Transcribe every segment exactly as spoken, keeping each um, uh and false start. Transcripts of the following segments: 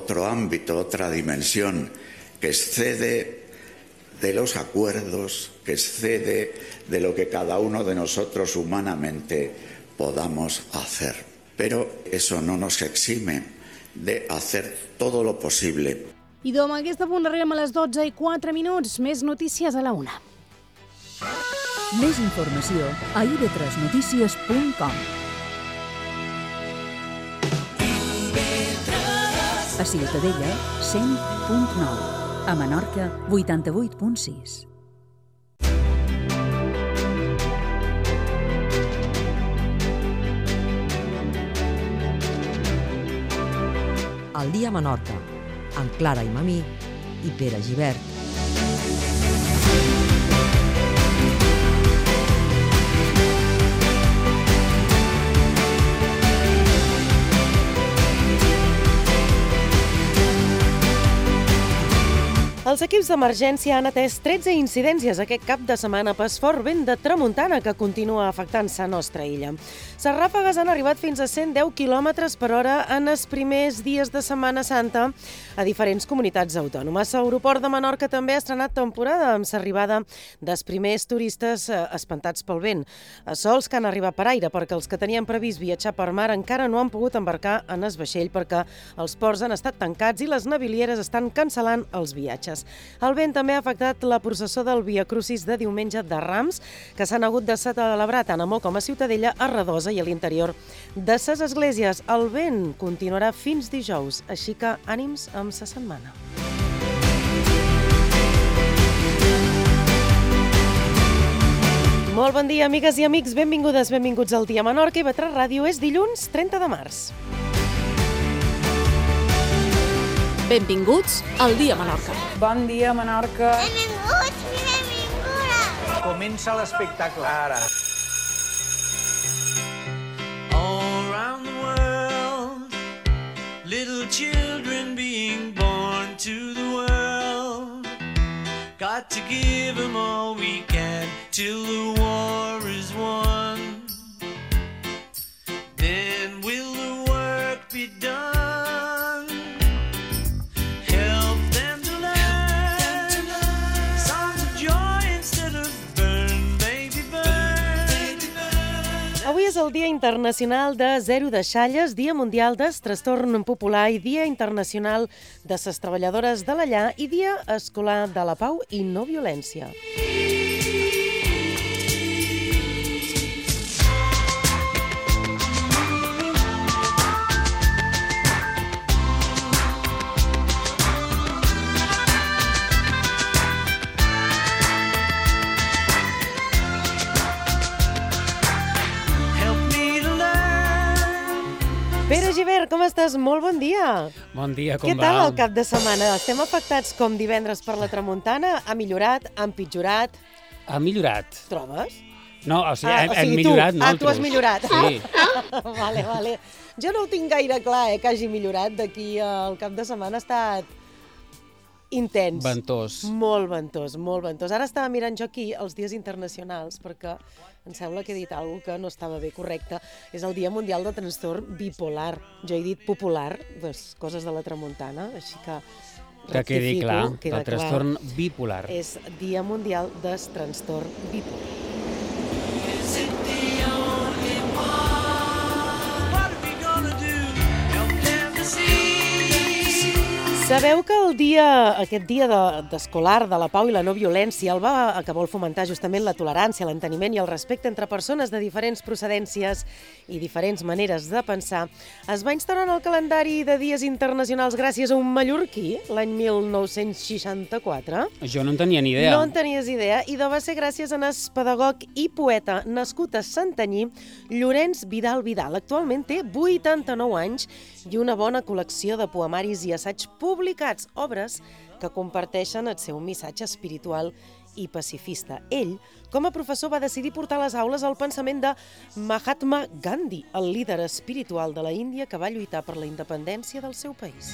otro ámbito, otra dimensión, que excede de los acuerdos, que excede de lo que cada uno de nosotros humanamente podamos hacer. Pero eso no nos exime de hacer todo lo possible. I amb aquest punt arribem a les dotze i quatre minuts. Més notícies a la una. Més informació a i ve tres notícies punt com. A Ciutadella, cent punt nou. A Menorca, vuitanta-vuit punt sis. El dia a Menorca, amb Clara i Mamí i Pere Gibert. Els equips d'emergència han atès tretze incidències aquest cap de setmana per fort vent de tramuntana que continua afectant la nostra illa. Les ràfegues han arribat fins a cent deu quilòmetres per hora en els primers dies de Setmana Santa a diferents comunitats autònomes. L'aeroport de Menorca també ha estrenat temporada amb l'arribada dels primers turistes espantats pel vent. Sols que han arribat per aire perquè els que tenien previst viatjar per mar encara no han pogut embarcar en el vaixell perquè els ports han estat tancats i les navilieres estan cancel·lant els viatges. El vent també ha afectat la processó del Via Crucis de diumenge de Rams, que s'han hagut de celebrar tant a Mo com a Ciutadella, a Redosa i a l'interior de ses esglésies. El vent continuarà fins dijous, així que ànims amb sa setmana. Molt bon dia, amigues i amics, benvingudes, benvinguts al Dia Menorca i i ve tres Ràdio. És dilluns trenta de març. Benvinguts al Dia Menorca. Bon dia, Menorca. Benvinguts i benvingudes. Comença l'espectacle ara. All around the world, little children being born to the world. Got to give them all we can till the war is won. Then will the work be done? Avui és el Dia Internacional de Zero Deixalles, Dia Mundial del Trastorn Popular i Dia Internacional de les Treballadores de la Llar i Dia Escolar de la Pau i No Violència. Pere Gibert, com estàs? Molt bon dia. Bon dia, com va? Què tal el cap de setmana? Estem afectats com divendres per la tramuntana? Ha millorat? Ha empitjorat? Ha millorat. Trobes? No, o sigui, ah, hem, o sigui, hem millorat tu. nosaltres. Ah, tu has millorat. Sí. vale, vale. Jo no ho tinc gaire clar, eh, que hagi millorat. D'aquí al cap de setmana ha estat intens. Ventós. Molt ventós, molt ventós. Ara estava mirant jo aquí els dies internacionals perquè em sembla que he dit alguna cosa que no estava bé correcte. És el Dia Mundial de Trastorn Bipolar. Jo he dit popular, pues, coses de la tramuntana, així que que quedi clar, queda el trastorn clar. bipolar. És Dia Mundial del Trastorn Bipolar. Sabeu que el dia, aquest dia d'escolar de la pau i la no violència, el va, que vol fomentar justament la tolerància, l'enteniment i el respecte entre persones de diferents procedències i diferents maneres de pensar, es va instaurar en el calendari de dies internacionals gràcies a un mallorquí, l'any mil nou-cents seixanta-quatre. Jo no en tenia ni idea. No en tenies idea, i de va ser gràcies a el pedagog i poeta nascut a Santanyí, Llorenç Vidal Vidal. Actualment té vuitanta-nou anys i una bona col·lecció de poemaris i assaig publicats, obres que comparteixen el seu missatge espiritual i pacifista. Ell, com a professor, va decidir portar a les aules el pensament de Mahatma Gandhi, el líder espiritual de la Índia que va lluitar per la independència del seu país.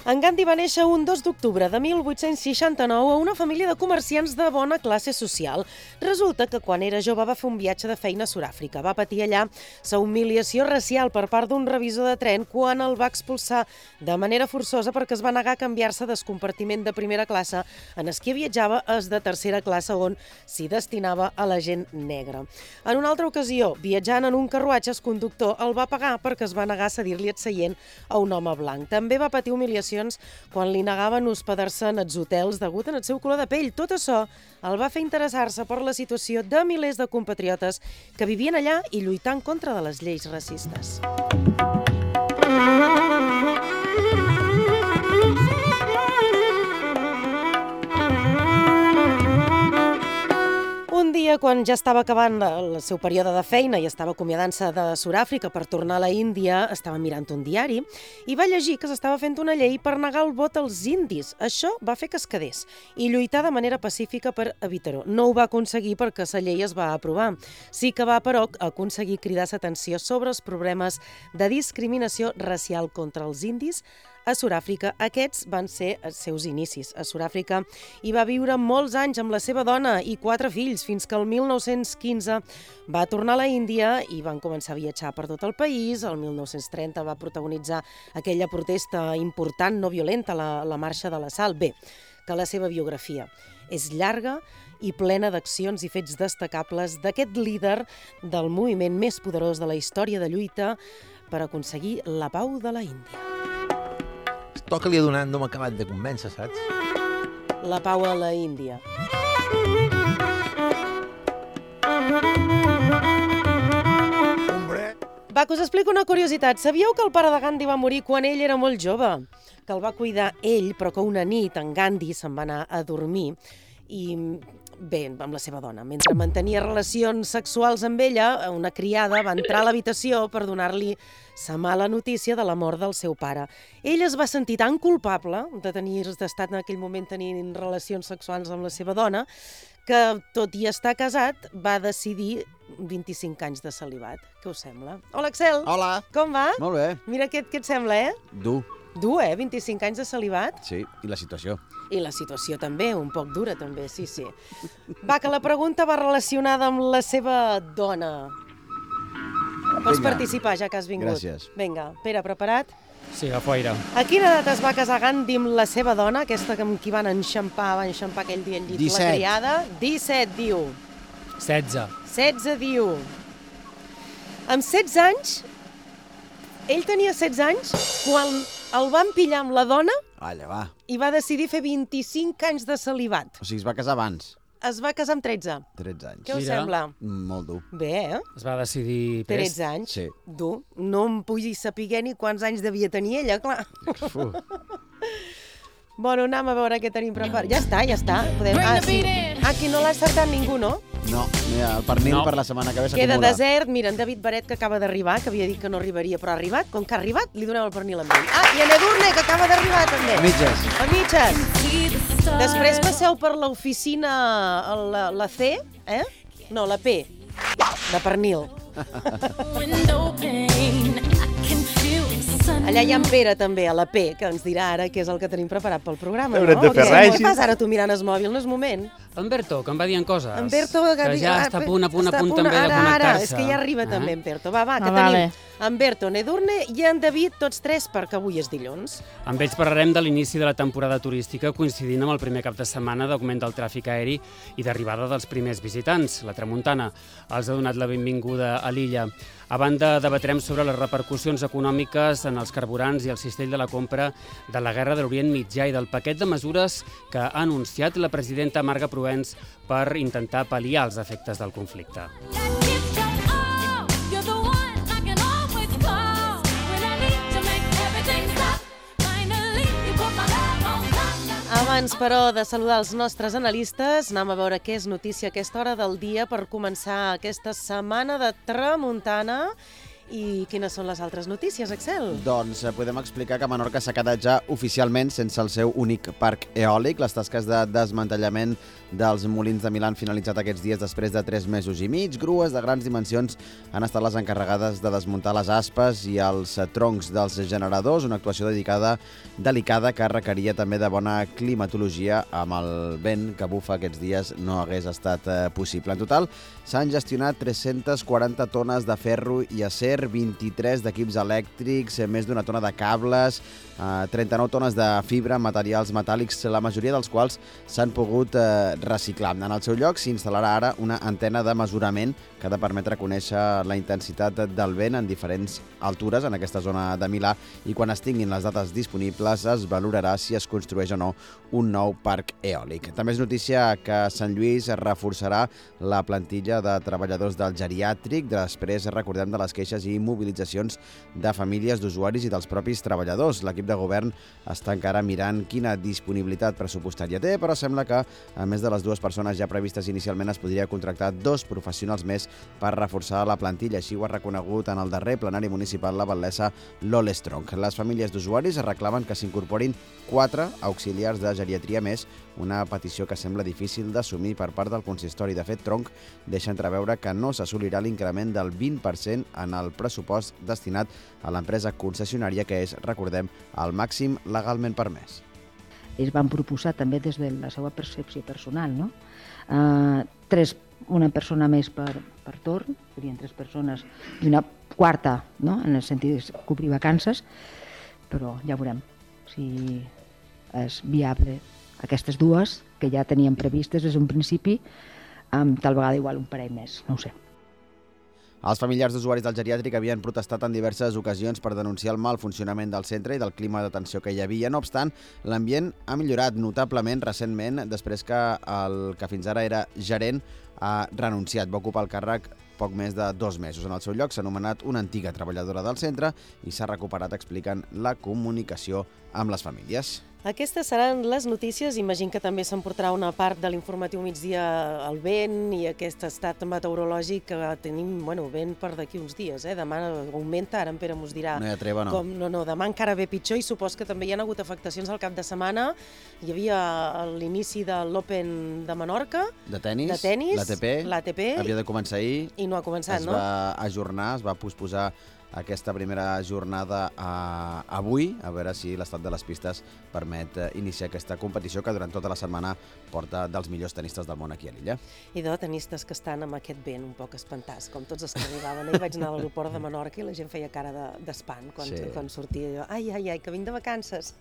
En Gandhi va néixer un dos d'octubre de mil vuit-cents seixanta-nou a una família de comerciants de bona classe social. Resulta que quan era jove va fer un viatge de feina a Sud-àfrica. Va patir allà sa humiliació racial per part d'un revisor de tren quan el va expulsar de manera forçosa perquè es va negar a canviar-se d'escompartiment de primera classe en el que viatjava es de tercera classe on s'hi destinava a la gent negra. En una altra ocasió, viatjant en un carruatge, el conductor el va pagar perquè es va negar a cedir-li el seient a un home blanc. També va patir humiliació quan li negaven hospedar-se en els hotels degut al seu color de pell. Tot això el va fer interessar-se per la situació de milers de compatriotes que vivien allà i lluitant contra de les lleis racistes. Un dia, quan ja estava acabant el seu període de feina i estava acomiadant-se de Sud-àfrica per tornar a la Índia, estava mirant un diari i va llegir que s'estava fent una llei per negar el vot als indis. Això va fer que es quedés i lluitar de manera pacífica per evitar-ho. No ho va aconseguir perquè la llei es va aprovar. Sí que va, però, aconseguir cridar l'atenció sobre els problemes de discriminació racial contra els indis a Sud-àfrica. Aquests van ser els seus inicis. A Sud-àfrica hi va viure molts anys amb la seva dona i quatre fills, fins que el mil nou-cents quinze va tornar a la Índia i van començar a viatjar per tot el país. El mil nou-cents trenta va protagonitzar aquella protesta important, no violenta, la, la Marxa de la Sal. Bé, que la seva biografia és llarga i plena d'accions i fets destacables d'aquest líder del moviment més poderós de la història de lluita per aconseguir la pau de la Índia. Toca li ha donat, no m'ha acabat de convèncer, saps? La pau a la Índia. Va, que us explico una curiositat. Sabíeu que el pare de Gandhi va morir quan ell era molt jove? Que el va cuidar ell, però que una nit en Gandhi se'n va anar a dormir i... bé, amb la seva dona. Mentre mantenia relacions sexuals amb ella, una criada va entrar a l'habitació per donar-li la mala notícia de la mort del seu pare. Ell es va sentir tan culpable de tenir d'estar en aquell moment tenint relacions sexuals amb la seva dona que, tot i estar casat, va decidir vint-i-cinc anys de celibat. Què us sembla? Hola, Axel! Hola! Com va? Molt bé. Mira què, què et sembla, eh? Dur. Dur, eh? vint-i-cinc anys de celibat. Sí, i la situació. I la situació també, un poc dura també, sí, sí. Va, que la pregunta va relacionada amb la seva dona. Pots Vinga. participar, ja que has vingut. Gràcies. Vinga, Pere, preparat? Sí, agafo aire. A quina edat es va casar Gandhi amb la seva dona, aquesta amb qui van enxampar, van enxampar aquell dia al llit, disset. la criada? disset, diu. setze. setze, diu. Amb setze anys, ell tenia setze anys, quan el van pillar amb la dona Allà, va. i va decidir fer vint-i-cinc anys de celibat. O sigui, es va casar abans. Es va casar amb tretze. tretze anys. Què us Mira. sembla? Mm, Molt dur. Bé, eh? Es va decidir prest. tretze anys. Sí. Dur. No em puguis saber ni quants anys devia tenir ella, clar. Uf. Bueno, anem a veure què tenim preparat. Ja està, ja està. Podem... Ah, sí. Aquí no l'ha encertat ningú, no? No, mira, el pernil No. per la setmana que ve Queda s'acumula. desert. Mira, en David Baret, que acaba d'arribar, que havia dit que no arribaria, però ha arribat. Com que ha arribat, li donem el pernil amb ell. Ah, i en Edurne, que acaba d'arribar, també. A mitges. A mitges. Després passeu per l'oficina, la, la C, eh? No, la P, de pernil. Allà hi ha en Pere, també, a la P, que ens dirà ara què és el que tenim preparat pel programa, Haurem no? de fer Què- res. Què fas ara tu mirant el mòbil? No és moment. En Berto, que em va dient coses. En Berto, que ja està a punt, a punt, a està punt també de ara, connectar-se. Ara, és que ja arriba també en Berto. Va, va, que Ah, tenim vale. en Berto, en Edurne i en David, tots tres, perquè avui és dilluns. Amb ells parlarem de l'inici de la temporada turística coincidint amb el primer cap de setmana d'augment del tràfic aeri i d'arribada dels primers visitants. La Tramuntana els ha donat la benvinguda a l'illa. A banda, debatrem sobre les repercussions econòmiques en els carburants i el cistell de la compra de la Guerra de l'Orient Mitjà i del paquet de mesures que ha anunciat la presidenta Marga Provenç per intentar pal·liar els efectes del conflicte. Abans, però, de saludar els nostres analistes, anem a veure què és notícia a aquesta hora del dia per començar aquesta setmana de tramuntana. I quines són les altres notícies, Axel? Doncs eh, podem explicar que Menorca s'ha quedat ja oficialment sense el seu únic parc eòlic. Les tasques de desmantellament dels molins de Milà han finalitzat aquests dies després de tres mesos i mig. Grues de grans dimensions han estat les encarregades de desmuntar les aspes i els troncs dels generadors, una actuació dedicada delicada que requeria també de bona climatologia. Amb el vent que bufa aquests dies no hagués estat eh, possible. En total s'han gestionat tres-centes quaranta tones de ferro i acer, vint-i-tres d'equips elèctrics, més d'una tona de cables, eh, trenta-nou tones de fibra, materials metàl·lics, la majoria dels quals s'han pogut eh, reciclar. En el seu lloc s'instal·larà ara una antena de mesurament que ha de permetre conèixer la intensitat del vent en diferents altures en aquesta zona de Milà, i quan es tinguin les dates disponibles es valorarà si es construeix o no un nou parc eòlic. També és notícia que Sant Lluís reforçarà la plantilla de treballadors del geriàtric després, recordem, de les queixes i mobilitzacions de famílies, d'usuaris i dels propis treballadors. L'equip de govern està encara mirant quina disponibilitat pressupostària té, però sembla que, a més de les dues persones ja previstes inicialment, es podria contractar dos professionals més per reforçar la plantilla. Així ho ha reconegut en el darrer plenari municipal la batllessa Lole Strong. Les famílies d'usuaris reclamen que s'incorporin quatre auxiliars de geriatria més, una petició que sembla difícil d'assumir per part del consistori. De fet, Tronc deixa entreveure que no s'assolirà l'increment del vint per cent en el pressupost destinat a l'empresa concessionària, que és, recordem, el màxim legalment permès. Ells van proposar també des de la seva percepció personal, no? Uh, tres, una persona més per, per torn, serien tres persones, i una quarta, no? En el sentit de cobrir vacances, però ja veurem si és viable aquestes dues, que ja teníem previstes des d'un principi, amb tal vegada igual un parell més, no ho sé. Els familiars d'usuaris del geriàtric havien protestat en diverses ocasions per denunciar el mal funcionament del centre i del clima de tensió que hi havia. No obstant, l'ambient ha millorat notablement recentment després que el que fins ara era gerent ha renunciat. Va ocupar el càrrec poc més de dos mesos. En el seu lloc s'ha nomenat una antiga treballadora del centre i s'ha recuperat explicant la comunicació amb les famílies. Aquestes seran les notícies. Imagino que també s'emportarà una part de l'informatiu migdia al vent i aquest estat meteorològic que tenim, bueno, vent per d'aquí uns dies. Eh? Demà augmenta, ara en Pere mos dirà... No hi ha treva, no. Com, no, no, demà encara ve pitjor i supos que també hi ha hagut afectacions al cap de setmana. Hi havia l'inici de l'Open de Menorca. De tenis, de tenis l'A T P. L'A T P. Havia de començar ahir. I no ha començat, es no? Es va ajornar, es va posposar aquesta primera jornada a, avui, a veure si l'estat de les pistes permet iniciar aquesta competició que durant tota la setmana porta dels millors tenistes del món aquí a l'illa. I de tenistes que estan amb aquest vent un poc espantats, com tots els que arribaven. Ahir vaig anar a l'aeroport de Menorca i la gent feia cara d'espant quan, sí. quan sortia jo. Ai, ai, ai, que vinc de vacances.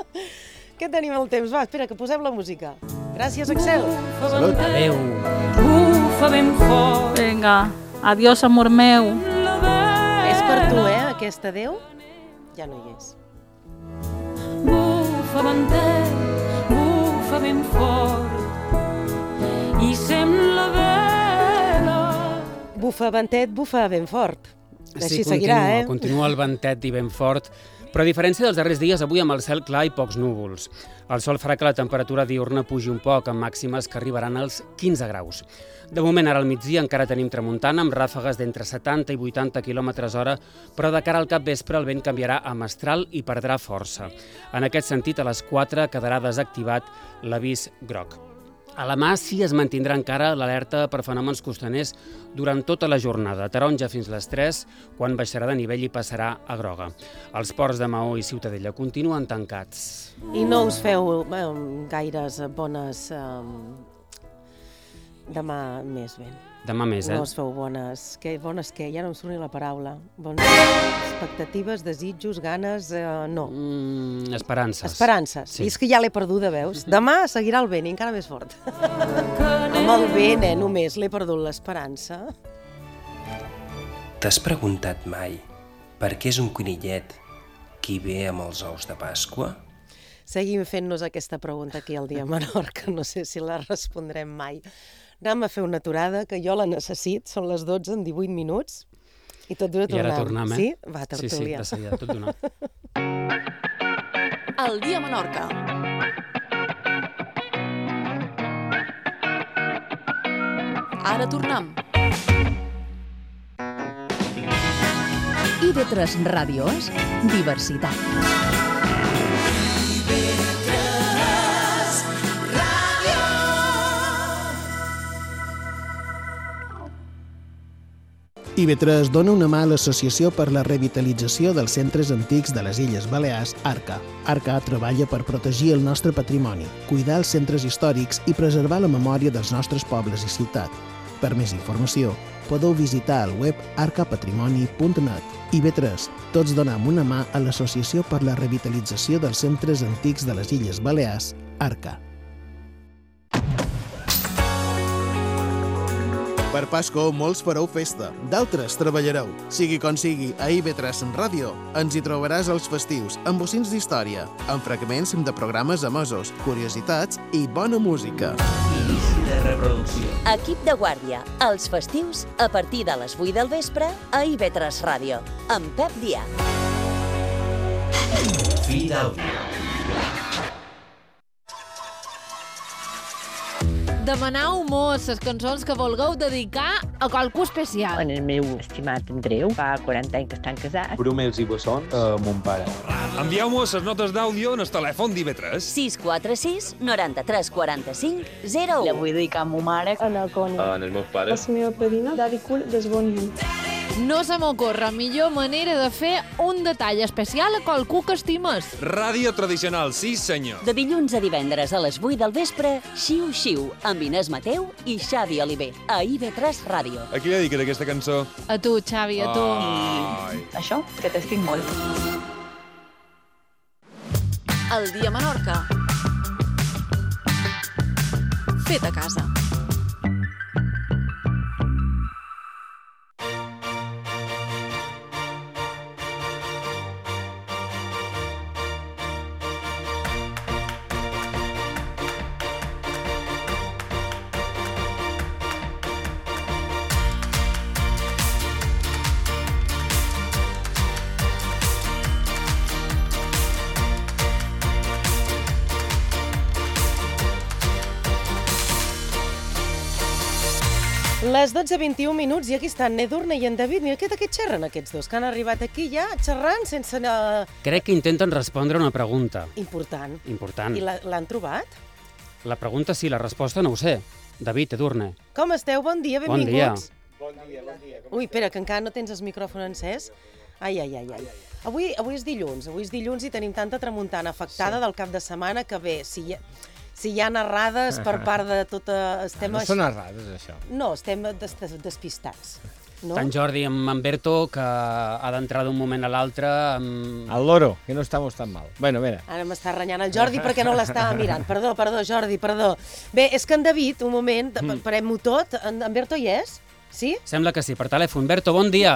Què tenim el temps? Va, espera, que posem la música. Gràcies, Axel. Salut. Adéu. Bufa ben fort. Vinga, adiós, amor meu. És per tu, eh, aquest adéu? Ja no hi és. Bufa ventet, bufa ben fort i sembla vela. Bufa ventet, bufa ben fort. Així sí, seguirà, continua, eh? Continua el ventet i ben fort, però a diferència dels darrers dies, avui amb el cel clar i pocs núvols. El sol farà que la temperatura diurna pugi un poc, amb màximes que arribaran als quinze graus. De moment, ara al migdia encara tenim tramuntana, amb ràfegues d'entre setanta i vuitanta quilòmetres hora, però de cara al capvespre el vent canviarà a mestral i perdrà força. En aquest sentit, a les quatre quedarà desactivat l'avís groc. A la mà sí es mantindrà encara l'alerta per fenòmens costaners durant tota la jornada, taronja fins les tres, quan baixarà de nivell i passarà a groga. Els ports de Maó i Ciutadella continuen tancats. I no us feu eh, gaires bones... Eh, demà més ben. Demà més, eh? No us feu bones... Que, bones què? Ja no em surt ni la paraula. Bones expectatives, desitjos, ganes... Eh, no. Mm, esperances. Esperances. Sí. I és que ja l'he perduda, veus? Demà seguirà el vent, i encara més fort. Amb el vent, eh, només l'he perdut l'esperança. T'has preguntat mai per què és un conillet qui ve amb els ous de Pasqua? Seguim fent-nos aquesta pregunta aquí al Dia Menorca. No sé si la respondrem mai. Anem a fer una aturada, que jo la necessit. Són les dotze en divuit minuts. I tot d'una tornem. I ara tornem, eh? Sí? Va, tertúlia. Sí, sí, de seguida, tot d'una. El Dia Menorca. Ara tornem. I V tres Ràdio és diversitat. I V tres dona una mà a l'Associació per la Revitalització dels Centres Antics de les Illes Balears, ARCA. ARCA treballa per protegir el nostre patrimoni, cuidar els centres històrics i preservar la memòria dels nostres pobles i ciutats. Per més informació, podeu visitar el web arca patrimoni punt net. I V tres, tots donem una mà a l'Associació per la Revitalització dels Centres Antics de les Illes Balears, ARCA. Per Pasco, molts fareu festa, d'altres treballareu. Sigui com sigui, a I V tres Ràdio ens hi trobaràs els festius amb bocins d'història, amb fragments de programes emesos, curiositats i bona música. De reproducció. Equip de guàrdia, els festius, a partir de les vuit del vespre, a I V tres Ràdio, amb Pep Díaz. Fi d'àudio. Demanau mos les cançons que vulgueu dedicar a qualcú especial. En el meu estimat Andreu, fa quaranta anys que estan casats. Brumels i bessons a mon pare. Envieu-mos les notes d'àudio en el telèfon d'I V tres. sis quatre sis noranta-tres quaranta-cinc zero u. La vull dedicar a ma mare. A la Connie. En els meus pares. A la meva padrina, Daddy Cool, des Bonny. No se m'ocorre millor manera de fer un detall especial a qualcú que estimes. Ràdio tradicional, sí senyor. De dilluns a divendres a les vuit del vespre, Xiu Xiu, amb Inés Mateu i Xavi Oliver, a I V tres Ràdio. A qui dediques aquesta cançó? A tu, Xavi, a tu. Ai. Això, que t'estic molt. El dia a Menorca. Fet a casa. Les dotze vint-i-un minuts i aquí estan Edurne i en David. Mira, què de què xerren aquests dos, que han arribat aquí ja xerrant sense... Uh... Crec que intenten respondre una pregunta. Important. Important. I l'han trobat? La pregunta sí, la resposta no ho sé. David, Edurne. Com esteu? Bon dia, Bon dia. benvinguts. Bon dia, bon dia. Ui, espera, que encara no tens el micròfon encès. Ai, ai, ai, ai. Avui, avui és dilluns, avui és dilluns i tenim tanta tramuntana afectada sí. del cap de setmana que bé, si hi ha... Si hi ha narrades per part de tota... Estem no són narrades, això. No, estem des despistats. No? Tant Jordi amb en Berto, que ha d'entrar d'un moment a l'altre... Amb... El loro, que no estamos tan mal. Bueno, mira. Ara m'està renyant el Jordi perquè no l'estava mirant. Perdó, perdó, Jordi, perdó. Bé, és que en David, un moment, mm. parem-ho tot. En, en Berto hi és? Sí? Sembla que sí, per telèfon. Berto, bon dia.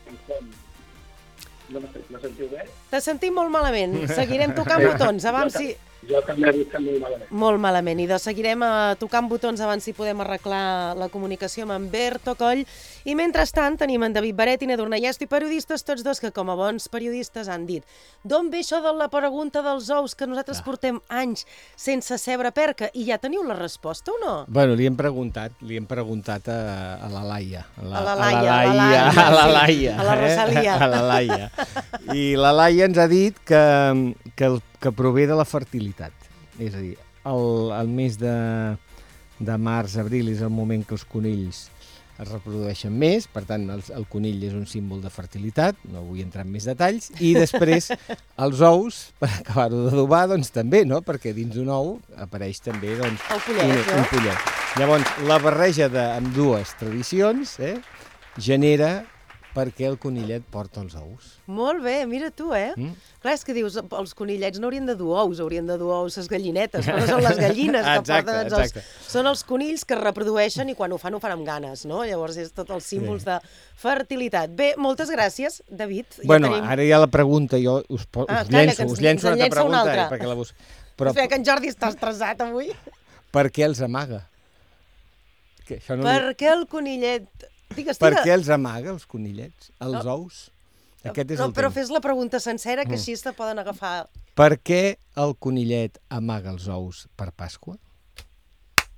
Me sentiu bé? Te sentim molt malament. Seguirem tocant botons. Abans si... Jo també he vist molt malament. Molt malament. I doncs seguirem uh, tocant botons abans si podem arreglar la comunicació amb en Berto Coll. I mentrestant tenim en David Baret i Edurne Llesto i periodistes, tots dos que com a bons periodistes han dit d'on ve això de la pregunta dels ous que nosaltres ah. portem anys sense cebre perca? I ja teniu la resposta o no? Bueno, li hem preguntat, li hem preguntat a, a la Laia. A la, a la Laia, a la Laia. A la Laia. A la Rosalia. Eh? A la Laia. I la Laia ens ha dit que, que, el, que prové de la fertilitat. És a dir, el, el mes de, de març, abril és el moment que els conills es reprodueixen més, per tant el, el conill és un símbol de fertilitat, no vull entrar en més detalls, i després els ous, per acabar-ho d'adobar, doncs també, no? Perquè dins d'un ou apareix també doncs, el pollet, un, un pollet. Llavors, la barreja d'ambdues tradicions eh, genera perquè el conillet porta els ous. Molt bé, mira tu, eh? Mm? Clar, és que dius, els conillets no haurien de dur ous, haurien de dur ous les gallinetes, però són les gallines que exacte, porten els ous. Són els conills que es reprodueixen i quan ho fan, ho fan amb ganes, no? Llavors és tot els símbols sí. de fertilitat. Bé, moltes gràcies, David. Bueno, ja tenim... ara hi ha la pregunta, jo us, us ah, llenço, us llenço una altra pregunta. Una altra. Eh, perquè la bus... Però... Espera, que en Jordi està estressat avui. Per què els amaga? Que això no per li... què el conillet... Digues, per digues. què els amaga, els conillets, els no. ous? Aquest és no, el però tema. fes la pregunta sencera, que així te poden agafar... Per què el conillet amaga els ous per Pasqua?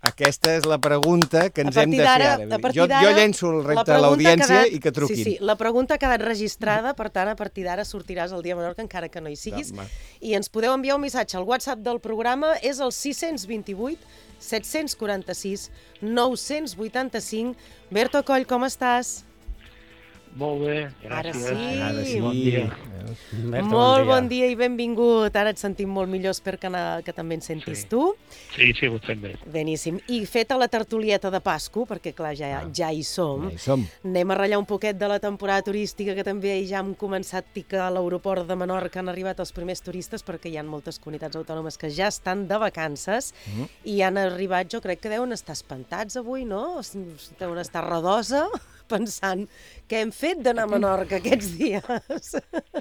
Aquesta és la pregunta que ens hem de fer d'ara- ara. a partir Jo, d'ara, jo llenço el la repte a pregunta ha l'audiència quedat- i que truquin. Sí, sí, la pregunta ha quedat registrada, per tant, a partir d'ara sortiràs el dia a Menorca, encara que no hi siguis. Home. I ens podeu enviar un missatge. El WhatsApp del programa és el sis dos vuit, set quatre sis, nou vuit cinc. Berto Coll, com estàs? Molt bé, gràcies. Ara sí. Ara sí. Bon dia. Berta, Molt bon bon dia i benvingut. Ara et sentim molt millor, espero que, na- que també ens sentis tu. Sí, sí, ho fem bé. Beníssim. I feta la tertulieta de Pasco, perquè clar, ja, ja hi som. Ja hi som. Anem a ratllar un poquet de la temporada turística, que també ja hem començat i que a l'aeroport de Menorca han arribat els primers turistes, perquè hi ha moltes comunitats autònomes que ja estan de vacances Mhm. i han arribat, jo crec que deuen estar espantats avui, no? O sigui, deuen estar redosa pensant què hem fet d'anar a Menorca aquests dies.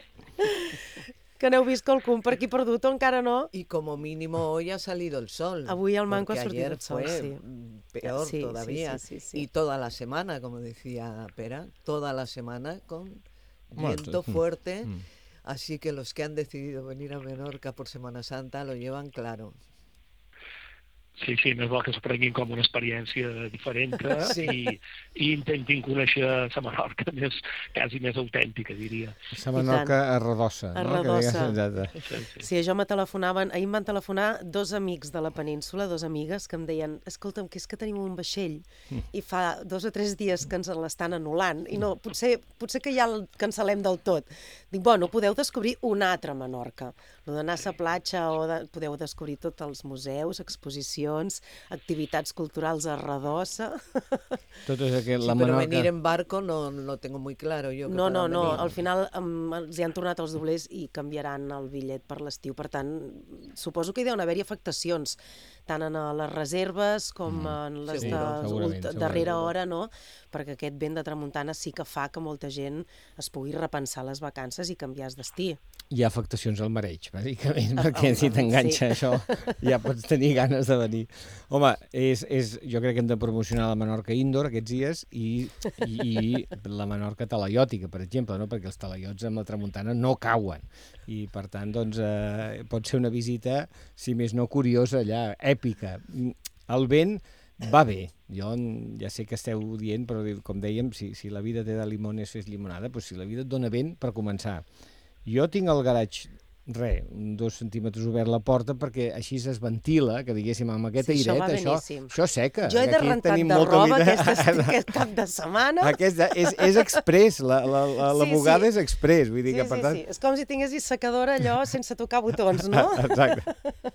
Que n'heu vist qualcun per aquí perdut o encara no? Y como mínimo hoy ha salido el sol. Avui al Manco ha porque sortit ayer el sol, fue sí. peor Sí, sí, todavía. sí, sí, sí. Y toda la semana, como decía Pera, toda la semana con Bueno, viento mm, fuerte. mm. Así que los que han decidido venir a Menorca por Semana Santa lo llevan claro. Sí, sí, més val que s'ho prenguin com una experiència diferent Sí. i, i intentin conèixer la Menorca més, quasi més autèntica, diria. La Menorca a Redossa. A no? Que Redossa. digues- Sí, sí. Sí, jo me telefonaven, ahir em van telefonar dos amics de la península, dos amigues, que em deien, escolta'm, que és que tenim un vaixell Mm. i fa dos o tres dies que ens l'estan anul·lant i no, potser, potser que ja el cancel·lem del tot. Dic, bueno, podeu descobrir una altra Menorca. Lo d'anar a la platja o de, podeu descobrir tots els museus, exposicions, activitats culturals a Redossa. Tot és aquest, Sí, la pero Menorca... venir en barco no lo tengo muy claro. Yo que No, no, puedan no, venir. al final um, els hi han tornat els doblers i canviaran el bitllet per l'estiu. Per tant, suposo que hi deuen haver-hi afectacions, tant en eh, les reserves com Mm. en les Sí, de segurament, ult- darrera hora, no? Perquè aquest vent de tramuntana sí que fa que molta gent es pugui repensar les vacances i canviar el destí. Hi ha afectacions al mareig, bàsicament, Ah, perquè si ah, t'enganxa sí. això ja pots tenir ganes de venir. Home, és, és, jo crec que hem de promocionar la Menorca Indoor aquests dies i, i, i la Menorca talaiòtica, per exemple, no? Perquè els talaiots amb la tramuntana no cauen. I, per tant, doncs, eh, pot ser una visita, si més no curiosa, allà, èpica. El vent va bé. Jo ja sé que esteu dient, però com dèiem, si, si la vida té de limones, fes llimonada, doncs si la vida et dona vent, per començar. Jo tinc el garatge, res, dos centímetres obert la porta perquè així es ventila, que diguéssim, amb aquest Sí, això airet, va això, beníssim. això seca. Jo he que de aquí rentar tenim de molta roba humida. aquest, aquest cap de setmana. Aquesta, és, és express, la, la, la, la Sí, bugada sí. és express, vull dir Sí, que sí, per tant... sí. És com si tinguessis secadora allò sense tocar botons, no? Exacte.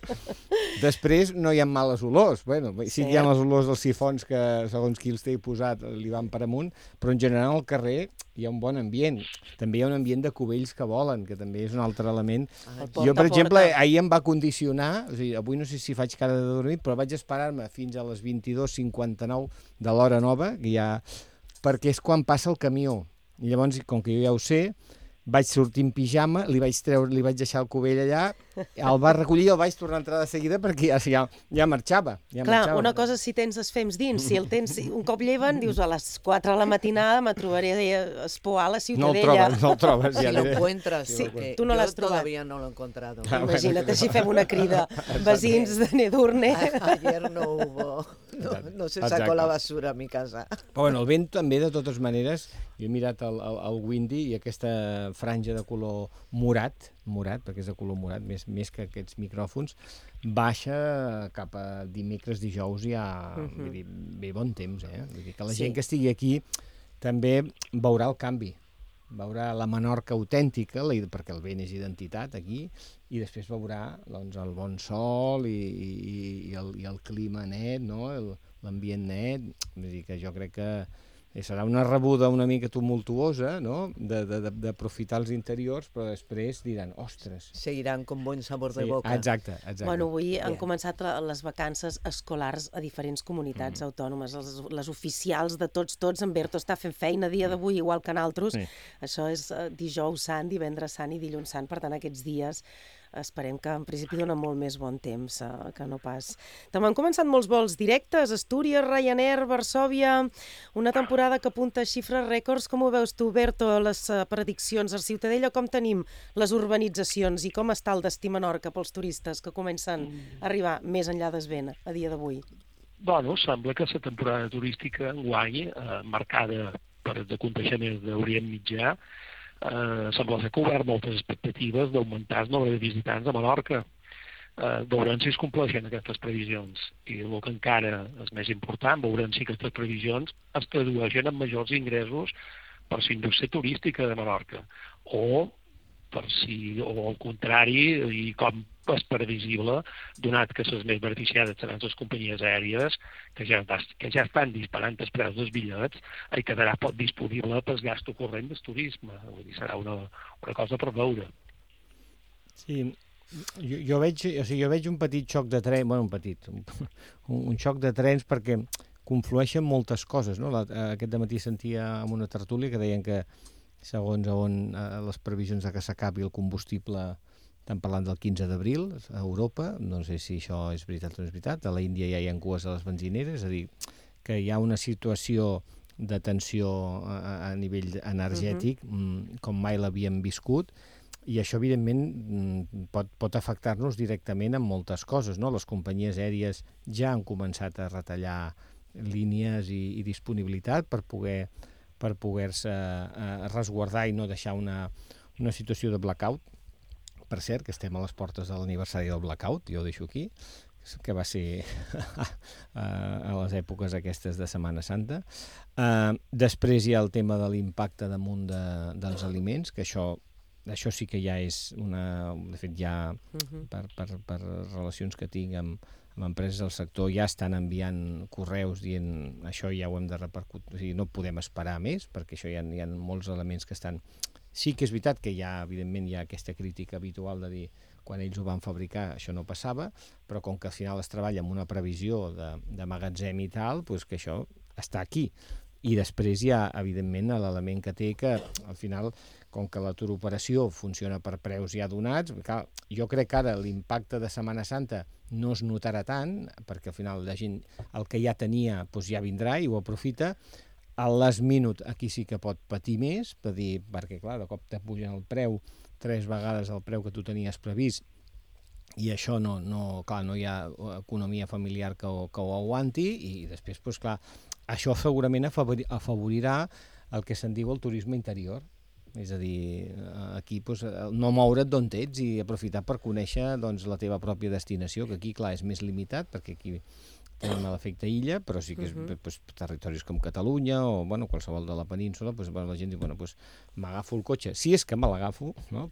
Després no hi ha males olors. Bueno, sí que hi ha Cert. les olors dels sifons que, segons qui els té posat, li van per amunt, però en general al carrer hi ha un bon ambient. També hi ha un ambient de cubells que volen, que també és un altre element. El Jo, per porta a exemple, porta. ahir em va condicionar, o sigui, avui no sé si faig cara de dormir, però vaig esperar-me fins a les vint-i-dues cinquanta-nou de l'hora nova, que ja... perquè és quan passa el camió. I llavors, com que jo ja ho sé, vaig sortir en pijama, li vaig treure, li vaig deixar el cubell allà, el va recollir i el vaig tornar a entrar de seguida perquè ja, ja, ja marxava. Ja Clar, marxava. una cosa és si tens els fems dins, si el tens un cop lleven, dius a les quatre de la matinada me trobaré a espoar a la No el Ciutadella. trobes, no el trobes. Si Ja lo diré. encuentras, Sí, porque tu no yo l'has trobat. todavía no lo he encontrado. Ah, bueno. Imagina't, així fem una crida. Veïns de Nedurne. Ayer no hubo, no, no se Exacte. sacó la basura a mi casa. Però bueno, el vent també, de totes maneres, jo he mirat el, el, el Windy i aquesta franja de color morat, morat, perquè és de color morat, més, més que aquests micròfons, baixa cap a dimecres, dijous, ja Mhm. vull dir, ve bon temps, eh? Vull dir que la Sí. gent que estigui aquí també veurà el canvi, veurà la Menorca autèntica, la, perquè el vent és identitat aquí, i després veurà doncs, el bon sol i, i, i, el, i el clima net, no? El- l'ambient net, vull dir que jo crec que eh, serà una rebuda una mica tumultuosa, no? de- de- de- d'aprofitar els interiors, però després diran, ostres... Seguirán con buen sabor de Sí, boca. exacte, exacte. Bueno, avui han Bien. començat la- les vacances escolars a diferents comunitats Mm. autònomes, les, les oficials de tots, tots, en Berto està fent feina a dia d'avui, igual que nosaltres. Sí. Això és eh, dijous sant, divendres sant i dilluns sant, per tant aquests dies esperem que en principi dona molt més bon temps eh, que no pas. També han començat molts vols directes, Astúries, Ryanair, Varsòvia, una temporada que apunta xifres rècords. Com ho veus tu, Berto, les eh, prediccions a Ciutadella? Com tenim les urbanitzacions i com està el destí Menorca pels turistes que comencen a arribar més enllà d'Esvena a dia d'avui? Bueno, sembla que la temporada turística enguany, eh, marcada per els aconteixements d'Orient Mitjà, eh, sembla ser que ha obert moltes expectatives d'augmentar el nombre de visitants a Menorca. Eh, veurem si es compleixen aquestes previsions. I el que encara és més important, veurem si aquestes previsions es tradueixen en majors ingressos per la indústria turística de Menorca. O, per si, o al contrari, i com és previsible, donat que les més beneficiades seran les companyies aèries, que ja, que ja estan disparant els preus dels bitllets, i quedarà pot disponible pel gasto corrent del turisme. Vull dir, serà una, una cosa per veure. Sí, jo, jo, veig, o sigui, jo veig un petit xoc de tren, bueno, un petit, un, un xoc de trens perquè conflueixen moltes coses, no? La, aquest dematí sentia en una tertúlia que deien que segons on eh, les previsions de que s'acabi el combustible, estan parlant del quinze d'abril a Europa, no sé si això és veritat o no és veritat, a l'Índia ja hi ha cues a les benzineres, és a dir, que hi ha una situació de tensió a, a nivell energètic uh-huh. com mai l'havíem viscut, i això, evidentment, pot, pot afectar-nos directament en moltes coses, no? Les companyies aèries ja han començat a retallar línies i, i disponibilitat per poder per poder-se eh, resguardar i no deixar una, una situació de blackout. Per cert, que estem a les portes de l'aniversari del blackout, jo ho deixo aquí, que va ser a les èpoques aquestes de Setmana Santa. Uh, després hi ha el tema de l'impacte damunt de, dels aliments, que això això sí que ja és una... De fet, ja uh-huh. per, per, per relacions que tinc amb, amb empreses del sector ja estan enviant correus dient això ja ho hem de repercutir, o sigui, no podem esperar més, perquè això hi ha, hi ha molts elements que estan... Sí que és veritat que hi ha, evidentment, hi ha aquesta crítica habitual de dir quan ells ho van fabricar això no passava, però com que al final es treballa amb una previsió de, de magatzem i tal, doncs que això està aquí. I després hi ha, evidentment, l'element que té que, al final, com que la turoperació funciona per preus ja donats, clar, jo crec que ara l'impacte de Setmana Santa no es notarà tant, perquè al final la gent el que ja tenia doncs ja vindrà i ho aprofita. A last minute aquí sí que pot patir més, per dir, perquè clar, de cop t'apugen el preu tres vegades el preu que tu tenies previst i això no, no, clar, no hi ha economia familiar que ho, que ho aguanti i després, doncs, clar, això segurament afavorirà el que se'n diu el turisme interior. És a dir, aquí doncs, no moure't d'on ets i aprofitar per conèixer doncs, la teva pròpia destinació, que aquí, clar, és més limitat, perquè aquí tenim l'efecte illa, però sí que és uh-huh. doncs, territoris com Catalunya o bueno, qualsevol de la península, doncs, bueno, la gent diu, bueno, doncs, m'agafo el cotxe, si és que me l'agafo, no?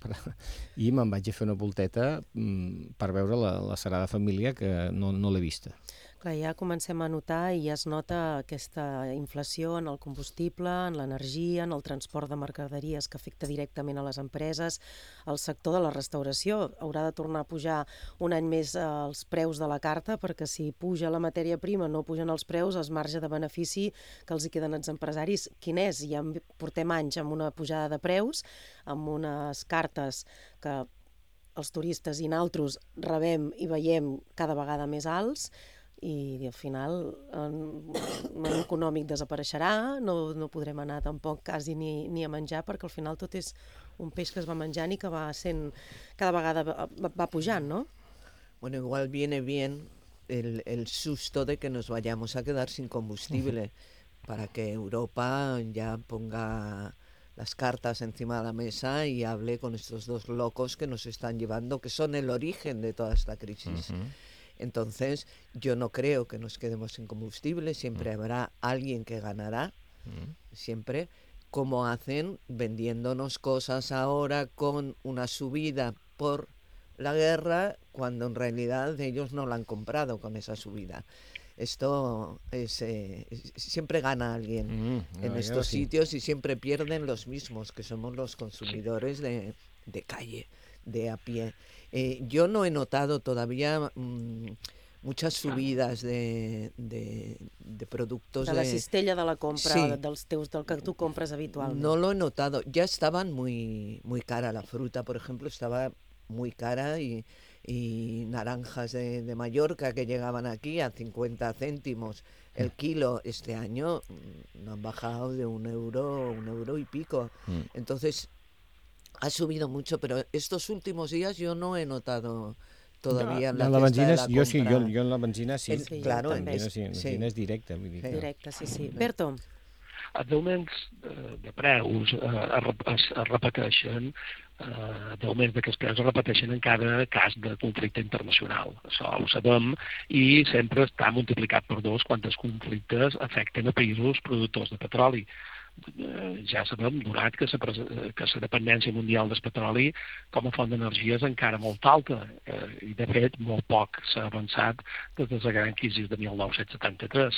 I me'n vaig a fer una volteta mm, per veure la, la Sagrada Família, que no, no l'he vista. Clar, ja comencem a notar i ja es nota aquesta inflació en el combustible, en l'energia, en el transport de mercaderies que afecta directament a les empreses. El sector de la restauració haurà de tornar a pujar un any més els preus de la carta, perquè si puja la matèria prima, no pugen els preus, el marge de benefici que els hi queden als empresaris, quin és? Ja portem anys amb una pujada de preus, amb unes cartes que els turistes i naltros rebem i veiem cada vegada més alts, i al final el menú econòmic desapareixerà, no, no podrem anar tampoc quasi ni, ni a menjar, perquè al final tot és un peix que es va menjant i que va sent, cada vegada va, va pujant, ¿no? Bueno, igual viene bien el, el susto de que nos vayamos a quedar sin combustible, uh-huh. para que Europa ya ponga las cartas encima de la mesa y hable con estos dos locos que nos están llevando, que son el origen de toda esta crisis. Uh-huh. Entonces, yo no creo que nos quedemos sin combustible, siempre habrá alguien que ganará, siempre, como hacen vendiéndonos cosas ahora con una subida por la guerra, cuando en realidad ellos no la han comprado con esa subida. Esto es, eh, siempre gana alguien mm, no, en estos sí. sitios y siempre pierden los mismos, que somos los consumidores de, de calle, de a pie. Eh, yo no he notado todavía mmm, muchas subidas de, de, de productos. De la cistella de la compra, sí. dels teus, del que tú compras habitualmente. No lo he notado. Ya estaban muy, muy cara la fruta, por ejemplo, estaba muy cara y, y naranjas de, de Mallorca que llegaban aquí a cincuenta céntimos el kilo. Este año no han bajado de un euro, un euro y pico. Mm. Entonces, ha subido mucho, pero estos últimos días yo no he notado todavía en la, la cesta benzina, de la jo sí, jo, compra. jo en la benzina sí. En- claro, la benzina, es- sí, la sí. benzina és directa. Vull dir que... Directe, sí, sí. Berto? Els augments eh, de preus eh, es, rep- es, es repeteixen, eh, d'augments d'aquests preus es repeteixen en cada cas de conflicte internacional. Això ho sabem i sempre està multiplicat per dos quantes conflictes afecten a països productors de petroli. Eh, ja sabem, donat que la que la dependència mundial del petroli com a font d'energia és encara molt alta eh, i, de fet, molt poc s'ha avançat des de la gran crisi de mil nou-cents setanta-tres.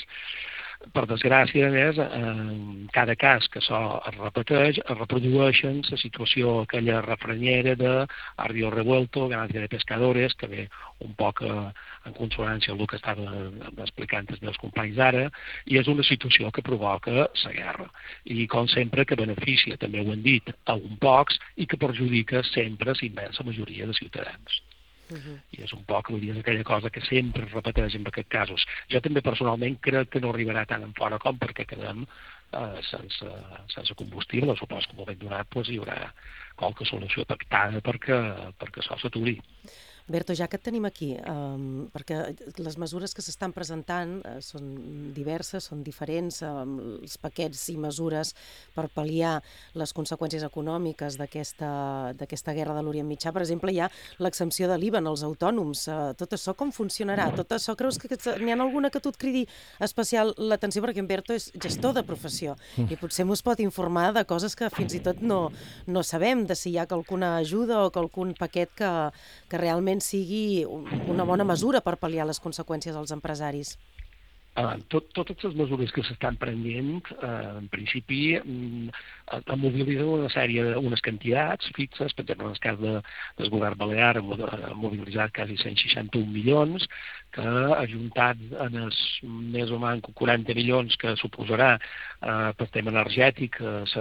Per desgràcia, a més, en cada cas que això es repeteix, es reprodueixen la situació aquella refrenyera de Arrio Revuelto, Ganancia de Pescadores, que ve un poc eh, en consonància amb el que estava explicant els meus companys ara, i és una situació que provoca la guerra. I, com sempre, que beneficia, també ho hem dit, a un pocs i que perjudica sempre la immensa majoria de ciutadans. Uh-huh. I és un poc, vull dir, és aquella cosa que sempre es repeteix en aquests casos. Jo també personalment crec que no arribarà tan en fora com perquè quedem eh, sense, sense combustible. Supos que en un moment donat pues, hi haurà qualque solució pactada perquè, perquè això s'aturi. Berto, ja que et tenim aquí, um, perquè les mesures que s'estan presentant uh, són diverses, són diferents, um, els paquets i mesures per pal·liar les conseqüències econòmiques d'aquesta d'aquesta guerra de l'Orient Mitjà. Per exemple, hi ha l'exempció de l'I V A en els autònoms. Uh, tot això com funcionarà? Tot això creus que, que n'hi ha alguna que tu et cridi especial l'atenció? Perquè en Berto és gestor de professió i potser mos pot informar de coses que fins i tot no, no sabem, de si hi ha alguna ajuda o algun paquet que, que realment sigui una bona mesura per pal·liar les conseqüències als empresaris. Uh, tot, totes les mesures que s'estan prenent, uh, en principi, um, mobilitzen una sèrie, de, unes quantitats fixes. Per exemple, en el cas de, del govern balear ha mobilitzat quasi cent seixanta-un milions, que ajuntats en els més o menys quaranta milions que suposarà eh, per tema energètic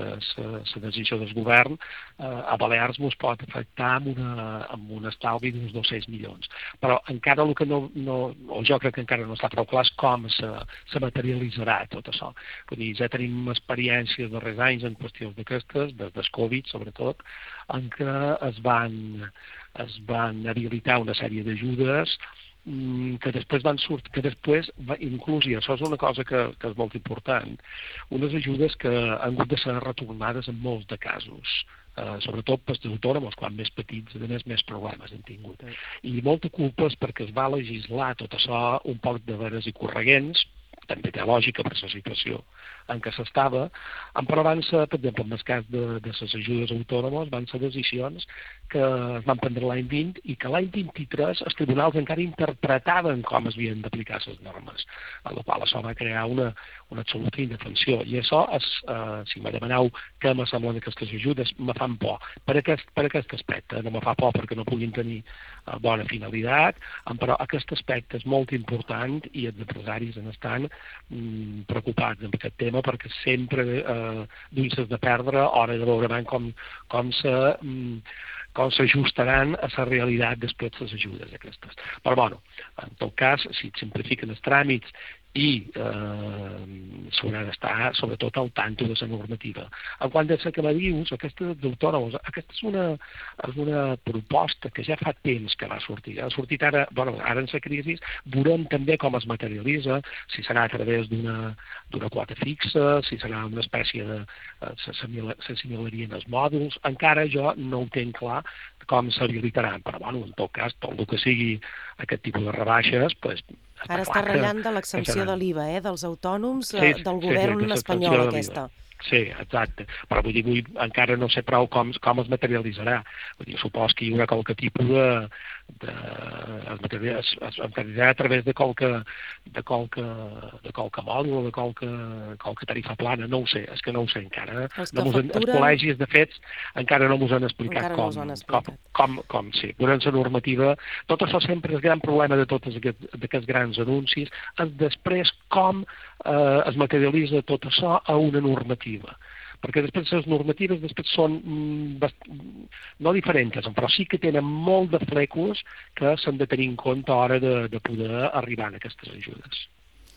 la decisió del govern, eh, a Balears ens pot afectar amb, una, amb un estalvi d'uns dos-cents milions. Però encara el que no, no, o jo crec que encara no està prou clar és com se, se materialitzarà tot això. Vull dir, ja tenim experiències de darrers anys en qüestions d'aquestes, des del Covid sobretot, en què es van, es van habilitar una sèrie d'ajudes que després van sortir, que després, inclús, i això és una cosa que, que és molt important, unes ajudes que han hagut de ser retornades en molts de casos, eh, sobretot pels autònoms, quan més petits, a més, més problemes han tingut. I molta culpa és perquè es va legislar tot això un poc de veres i corregents, també té lògica per la situació en què s'estava, però van ser, per exemple, en el cas de, de les ajudes autònomes, van ser decisions que es van prendre l'any vint i que l'any vint-i-tres els tribunals encara interpretaven com es havien d'aplicar les normes, a la qual això va crear una, una absoluta indefensió. I això, és, eh, si me demaneu què me semblen aquestes ajudes, me fan por. Per aquest, per aquest aspecte, no me fa por perquè no puguin tenir eh, bona finalitat, però aquest aspecte és molt important i els empresaris en estan mm, preocupats amb aquest tema, perquè sempre eh, lluïs de perdre, hora de veure com, com se... Mm, com s'ajustaran a la realitat després de les ajudes aquestes. Però, bueno, en tot cas, si et simplifiquen els tràmits i eh, s'haurà d'estar, sobretot, al tanto de la normativa. En quant a la que me dius, aquesta d'autònoms, aquesta és una, és una proposta que ja fa temps que va sortir. Ha sortit ara, bueno, ara en la crisi, veurem també com es materialitza, si serà a través d'una d'una quota fixa, si serà una espècie de... s'assimilarien els mòduls. Encara jo no ho tenc clar com s'habilitaran, però, bueno, en tot cas, tot el que sigui aquest tipus de rebaixes, pues, ara està ratllant de l'exempció de l'I V A, eh, dels autònoms, sí, del govern sí, sí, espanyol, aquesta. Sí, exacte. Però vull dir, vull, encara no sé prou com, com es materialitzarà. Vull dir, supos que hi haurà qualque tipus de... de es, materialitzarà, es, es materialitzarà a través de qualque, de qualque, de qualque mòdul o de qualque, qualque tarifa plana. No ho sé, és que no ho sé encara. Els, no facturen... els col·legis, de fet, encara no ens han explicat encara com, no han explicat. com, com, com, sí. Veurem la normativa. Tot això sempre és el gran problema de tots aquests, aquests grans anuncis, és després com eh, es materialitza tot això a una normativa. Perquè després les normatives després són bast... no diferents, però sí que tenen molt de flecos que s'han de tenir en compte a l'hora de, de poder arribar a aquestes ajudes.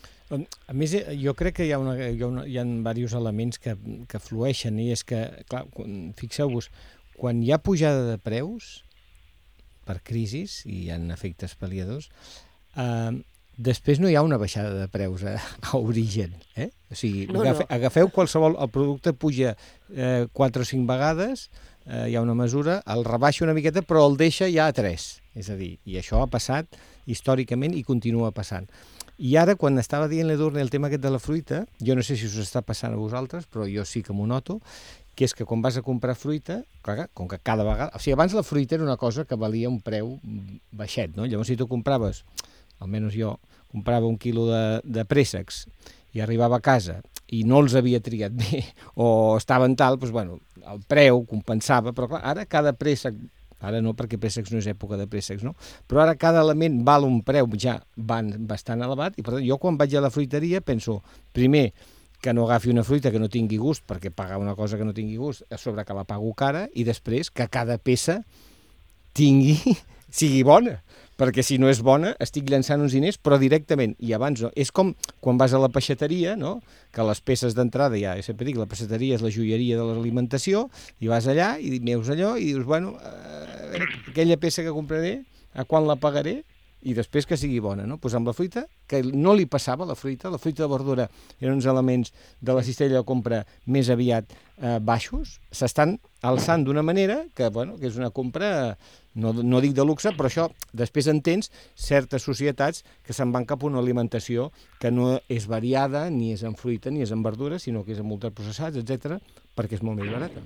A més, jo crec que hi ha, una, hi ha, una, hi ha diversos elements que, que flueixen, i és que, clar, fixeu-vos, quan hi ha pujada de preus, per crisis i hi ha efectes pal·liadors. Uh, després no hi ha una baixada de preus a, a origen. Eh? O sigui, No, agafe, no. agafeu qualsevol... El producte puja eh, quatre o cinc vegades, eh, hi ha una mesura, el rebaixa una miqueta, però el deixa ja a tres. És a dir, i això ha passat històricament i continua passant. I ara, quan estava dient l'Edurne el tema aquest de la fruita, jo no sé si us està passant a vosaltres, però jo sí que m'ho noto, que és que quan vas a comprar fruita, clar, com que cada vegada... O sigui, abans la fruita era una cosa que valia un preu baixet, no? Llavors, si tu compraves, almenys jo, comprava un quilo de, de préssecs i arribava a casa i no els havia triat bé o estaven tal, doncs, bueno, el preu compensava, però clar, ara cada préssec, ara no perquè préssecs no és època de préssecs, no? Però ara cada element val un preu ja bastant elevat i per tant jo quan vaig a la fruiteria penso, primer, que no agafi una fruita que no tingui gust, perquè pagar una cosa que no tingui gust, a sobre que la pago cara, i després que cada peça tingui, sigui bona, perquè si no és bona estic llançant uns diners, però directament, i abans no. És com quan vas a la peixateria, no? Que les peces d'entrada, ja sempre dic, la peixateria és la joieria de l'alimentació, i vas allà i veus allò i dius, bueno, eh, aquella peça que compraré, a quan la pagaré? I després que sigui bona, no? Pues amb la fruita, que no li passava la fruita, la fruita de verdura eren uns elements de la cistella de compra més aviat eh, baixos, s'estan alçant d'una manera que, bueno, que és una compra, no, no dic de luxe, però això després entens certes societats que se'n van cap a una alimentació que no és variada, ni és en fruita, ni és en verdura, sinó que és en ultraprocessats, etcètera, perquè és molt més barata.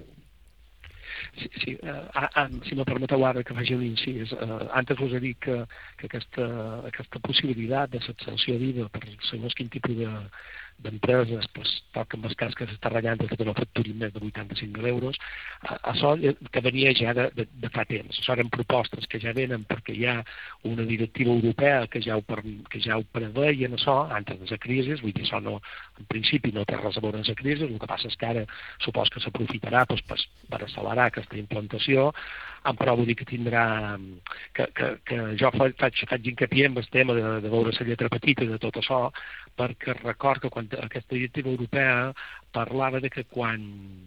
Sí, sí. Uh, uh, si me permeteu ara que faci un incís, uh, antes us he dit que, que aquesta, aquesta possibilitat de l'extensió d'I V A per segons quin tipus de, d'empreses, pues, toca amb el cas que s'està ratllant de que no facturin més de vuitanta-cinc mil euros, uh, això que venia ja de, de, de fa temps. Això eren propostes que ja venen perquè hi ha una directiva europea que ja ho, per, que ja ho preveien això, antes de la crisi, vull dir, això no, en principi no té res a veure amb la crisi, el que passa és que ara supos que s'aprofitarà pues, per, per accelerar aquesta implantació, però vull dir que tindrà... que, que, que jo faig, faig hincapié en el tema de, de veure la lletra petita de tot això, perquè record que quan aquesta directiva europea parlava de que quan...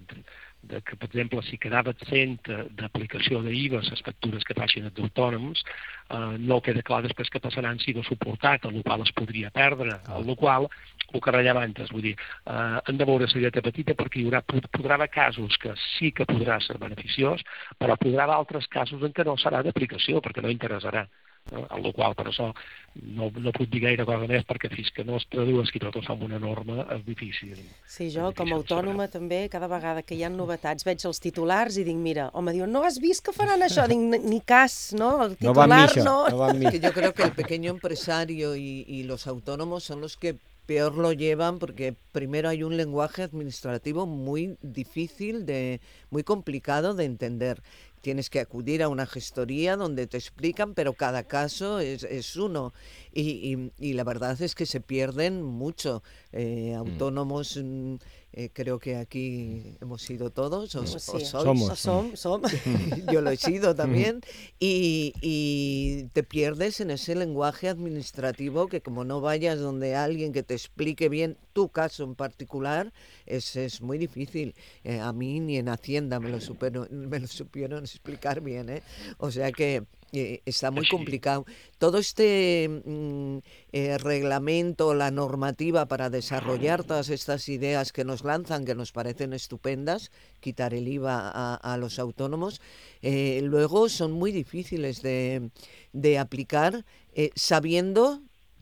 de que, per exemple, si quedava absent d'aplicació d'I V A les factures que facin els autònoms, eh, no queda clar després que passaran si I V A suportat, el qual es podria perdre, el qual, el que ratllava antes, vull dir, eh, hem de veure la lletra petita perquè hi haurà, podrà haver casos que sí que podrà ser beneficiós, però podrà haver altres casos en què no serà d'aplicació perquè no interessarà. No? El qual, per això, no, no puc dir gaire cosa més perquè fins que no es tradueix i tot això amb una norma és difícil. Sí, jo com a autònoma també, cada vegada que hi ha novetats veig els titulars i dic, mira, home, diu, no has vist que faran això? Dic, ni cas, no? El titular no. Va amb no. no va amb que yo creo que el pequeño empresario y, y los autónomos son los que peor lo llevan porque primero hay un lenguaje administrativo muy difícil, de, muy complicado de entender. Tienes que acudir a una gestoría donde te explican, pero cada caso es, es uno. Y, y, y la verdad es que se pierden mucho. Eh, autónomos, mm. eh, creo que aquí hemos sido todos, o, sí, o sois. Somos. Som, som. Yo lo he sido también. Y, y te pierdes en ese lenguaje administrativo que como no vayas donde alguien que te explique bien tu caso en particular, es, es muy difícil. Eh, a mí ni en Hacienda me lo, supero, me lo supieron explicar bien, ¿eh? O sea que eh, está muy complicado. Todo este mm, eh, reglamento, la normativa para desarrollar todas estas ideas que nos lanzan, que nos parecen estupendas, quitar el I V A a, a los autónomos, eh, luego son muy difíciles de, de aplicar eh, sabiendo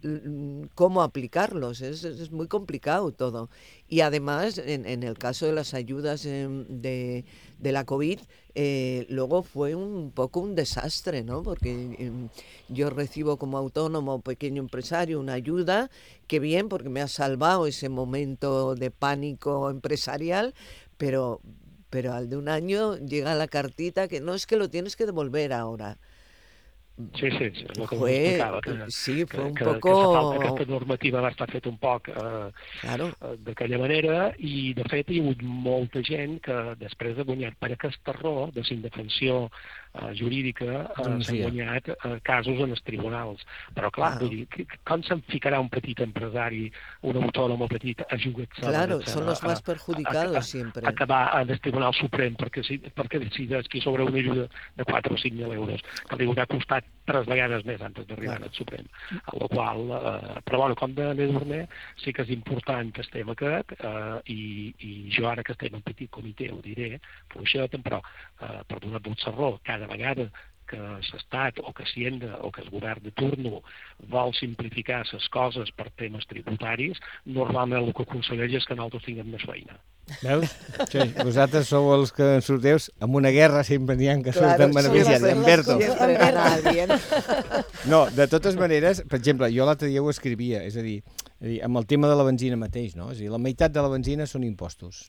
cómo aplicarlos, es, es muy complicado todo. Y además, en, en el caso de las ayudas eh, de, de la COVID, eh, luego fue un poco un desastre, ¿no? Porque eh, yo recibo como autónomo, pequeño empresario, una ayuda, que bien, porque me ha salvado ese momento de pánico empresarial, pero, pero al de un año llega la cartita que no es que lo tienes que devolver ahora. Sí, sí, sí, és el que fue, explicava, que, sí, fue que, un que, poco... que fa falta aquesta normativa va estar feta un poc eh, claro. d'aquella manera i, de fet, hi ha hagut molta gent que després de guanyar per aquest error de indefensió eh, jurídica eh, Doncs s'han sí. guanyat eh, casos en els tribunals. Però, clar, Ah. vull dir, que- com se'n ficarà un petit empresari, un autònom o petit a jugar-se... Claro, a- son los a- más perjudicados a- a- siempre. acabar en el Tribunal Suprem perquè, si, perquè decideix que sobre una ajuda de quatre o cinc mil euros que li haurà costat tres vegades més antes d'arribar Claro. al Suprem. A la qual, eh, però bueno, com de Edurne, sí que és important el tema aquest, eh, i, i jo ara que estem en petit comitè ho diré, fluixet, però eh, per donar-vos la raó, cada vegada que l'Estat o que Hacienda o que el govern de turno vol simplificar les coses per temes tributaris, normalment el que aconsegueix és que nosaltres tinguem més feina. Veus? Sí, vosaltres sou els que sorteu amb una guerra, sempre n'hi ha que Claro, surten beneficiats. siempre, Enverto. siempre gana alguien. No, de totes maneres, per exemple, jo l'altre dia ho escrivia, és a dir, és a dir, amb el tema de la benzina mateix, no? És a dir, la meitat de la benzina són impostos,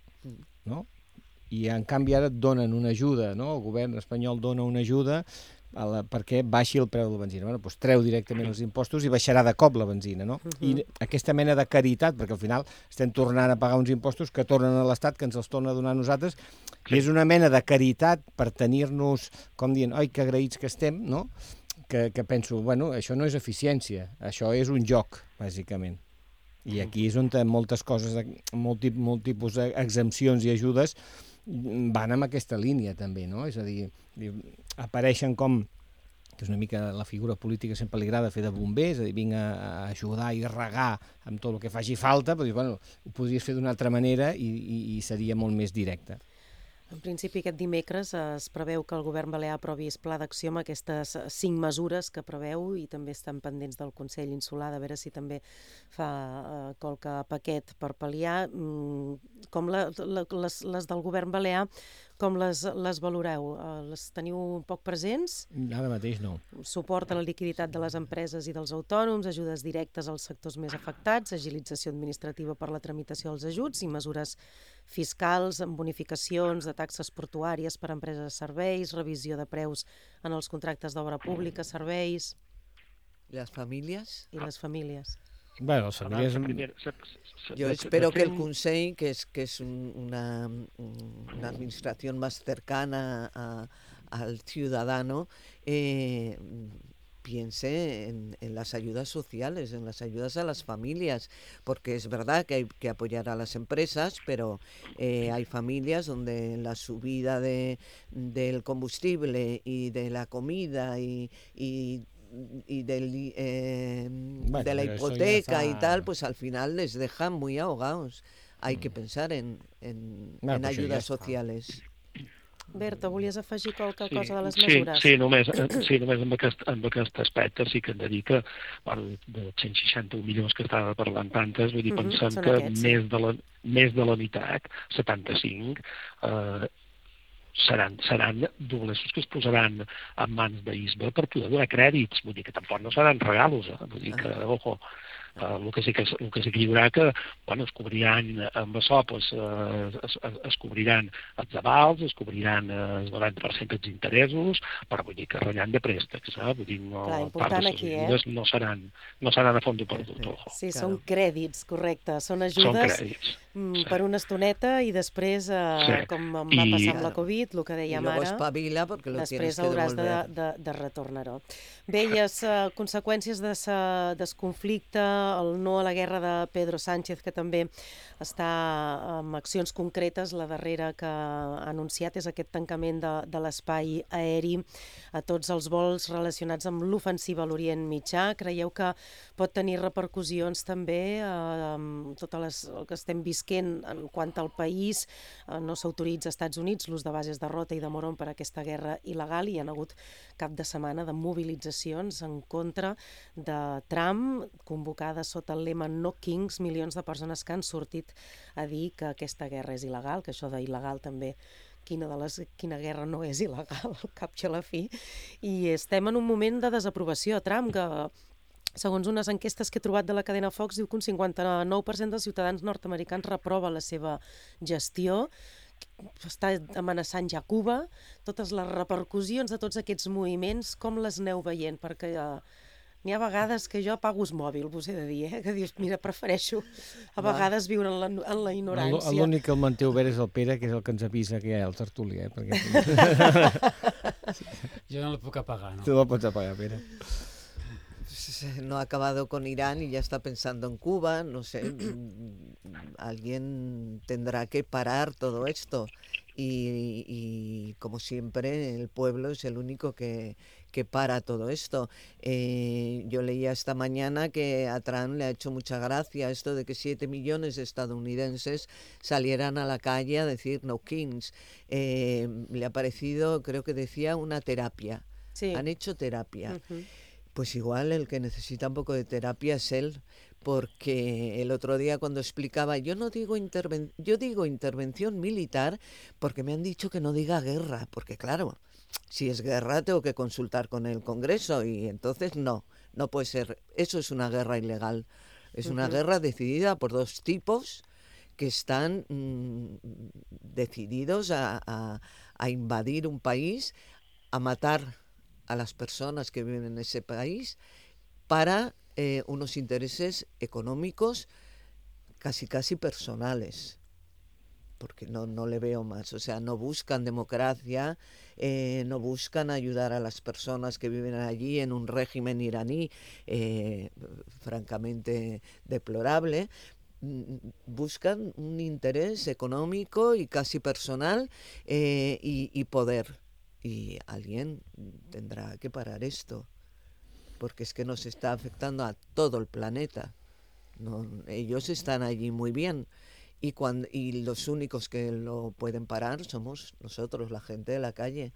no? I en canvi ara et donen una ajuda, no? El govern espanyol dona una ajuda a la, perquè baixi el preu de la benzina. Bueno, doncs treu directament els impostos i baixarà de cop la benzina, no? Uh-huh. I aquesta mena de caritat, perquè al final estem tornant a pagar uns impostos que tornen a l'Estat, que ens els torna a donar a nosaltres, i és una mena de caritat per tenir-nos, com dient, oi, que agraïts que estem, no? Que, que penso, bueno, això no és eficiència, això és un joc, bàsicament. I aquí és on moltes coses, molt, molt tipus d'exempcions i ajudes van amb aquesta línia també, no? És a dir, apareixen com, que és una mica la figura política sempre li agrada fer de bomber, és a dir, vinc a ajudar i regar amb tot el que faci falta, però bueno, ho podries fer d'una altra manera i, i, i seria molt més directe. En principi, aquest dimecres es preveu que el govern balear aprovi el pla d'acció amb aquestes cinc mesures que preveu i també estan pendents del Consell Insular de veure si també fa eh, qualque paquet per pal·liar. Mm, com la, la, les, les del govern balear, com les, les valoreu? Eh, les teniu un poc presents? Ara mateix no. Suport a la liquiditat de les empreses i dels autònoms, ajudes directes als sectors més afectats, agilització administrativa per la tramitació dels ajuts i mesures fiscals amb bonificacions de taxes portuàries per a empreses de serveis, revisió de preus en els contractes d'obra pública, serveis... ¿Las familias? I les famílies. Bueno, les famílies... Yo espero que el Consell, que es, que es un, una, una administración más cercana a, al ciudadano, eh, piense en, en las ayudas sociales, en las ayudas a las familias, porque es verdad que hay que apoyar a las empresas, pero eh, hay familias donde la subida de, del combustible y de la comida y, y y del, eh, bueno, de la hipoteca y tal, pues al final les dejan muy ahogados. Hay que pensar en, en, bueno, en pues ayudas ja sociales. Berta, volies afegir qualque sí, cosa de les sí, mesures? Sí, només, sí, només amb, aquest, amb aquest aspecte sí que hem de dir que bueno, de cent seixanta-un milions que estava parlant tantes, vull dir, uh-huh, pensem que aquests, més, sí. de la, més de la meitat, setanta-cinc, eh, seran, seran doblesos que es posaran en mans d'Isba per poder donar crèdits, vull dir que tampoc no seran regalos, eh? Vull dir que, ojo, Uh, el, que sí que, el que sí que hi haurà que bueno, es cobriran amb això pues, uh, es, es, es cobriran els avals, es cobriran uh, el noranta per cent dels interessos, però vull dir que ratllant de préstecs, eh? Vull dir, no, clar, part de les aquí, ajudes eh? no, seran, no seran a fons de perdut. Ojo. Sí, claro. Són crèdits, correcte, són ajudes són mm, sí. per una estoneta i després, uh, sí. com em va I, passar amb la Covid, el que dèiem ara, espavila porque lo després que hauràs de, de, de retornar-ho. Bé, i les uh, conseqüències del de conflicte, el no a la guerra de Pedro Sánchez, que també està amb accions concretes. La darrera que ha anunciat és aquest tancament de, de l'espai aeri a tots els vols relacionats amb l'ofensiva a l'Orient Mitjà. Creieu que pot tenir repercussions també eh, amb tot les, el que estem visquent en quant al país? Eh, no s'autoritza als Estats Units l'ús de bases de Rota i de Moron per a aquesta guerra il·legal i hi ha hagut cap de setmana de mobilitzacions en contra de Trump, convocades sota el lema No Kings, milions de persones que han sortit a dir que aquesta guerra és il·legal, que això d'il·legal també, quina, de les, quina guerra no és il·legal, al cap i a la fi. I estem en un moment de desaprovació a Trump, que segons unes enquestes que he trobat de la cadena Fox, diu que un cinquanta-nou per cent dels ciutadans nord-americans reprova la seva gestió, està amenaçant ja Cuba, totes les repercussions de tots aquests moviments, com les aneu veient? Perquè uh, n'hi ha vegades que jo apago el mòbil, vos he de dir, eh? Que dius, mira, prefereixo a vegades viure en la, en la ignorància. L'únic que el manté obert és el Pere, que és el que ens avisa que hi ha el tertuli, eh? Perquè... Jo no el puc apagar, no? Tu no el pots apagar, Pere. No ha acabado con Irán y ya está pensando en Cuba, no sé, alguien tendrá que parar todo esto y, y como siempre el pueblo es el único que, que para todo esto. Eh, yo leía esta mañana que a Trump le ha hecho mucha gracia esto de que siete millones de estadounidenses salieran a la calle a decir no kings. Eh, le ha parecido, creo que decía, una terapia. Sí. Han hecho terapia. Uh-huh. Pues igual el que necesita un poco de terapia es él, porque el otro día cuando explicaba, yo no digo interven- yo digo intervención militar porque me han dicho que no diga guerra, porque claro, si es guerra tengo que consultar con el Congreso y entonces no, no puede ser, eso es una guerra ilegal, es una uh-huh. guerra decidida por dos tipos que están mmm, decididos a, a, a invadir un país, a matar a las personas que viven en ese país para eh, unos intereses económicos casi casi personales, porque no, no le veo más, o sea, no buscan democracia, eh, no buscan ayudar a las personas que viven allí en un régimen iraní eh, francamente deplorable, buscan un interés económico y casi personal eh, y, y poder. Y alguien tendrá que parar esto, porque es que nos está afectando a todo el planeta. No, ellos están allí muy bien y, cuando, y los únicos que lo pueden parar somos nosotros, la gente de la calle.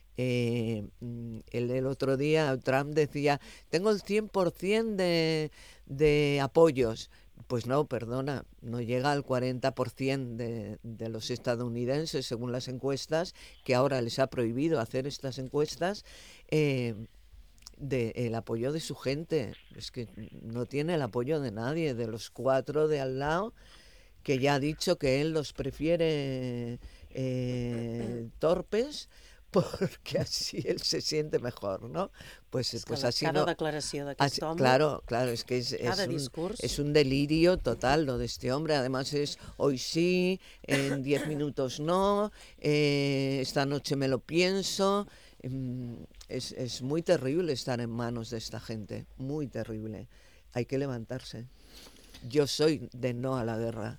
Eh, el, el otro día Trump decía, tengo el cien por ciento de, de apoyos. Pues no, perdona, no llega al cuarenta por ciento de, de los estadounidenses, según las encuestas, que ahora les ha prohibido hacer estas encuestas, eh, de el apoyo de su gente. Es que no tiene el apoyo de nadie, de los cuatro de al lado, que ya ha dicho que él los prefiere eh, torpes, porque así él se siente mejor, ¿no? Pues, es pues cada, así cada no, declaració d'aquest home, claro, claro, es que es, es, un, es un delirio total lo de este hombre. Además es hoy sí, en diez minutos no, eh, esta noche me lo pienso. Es, es muy terrible estar en manos de esta gente, muy terrible. Hay que levantarse. Yo soy de no a la guerra.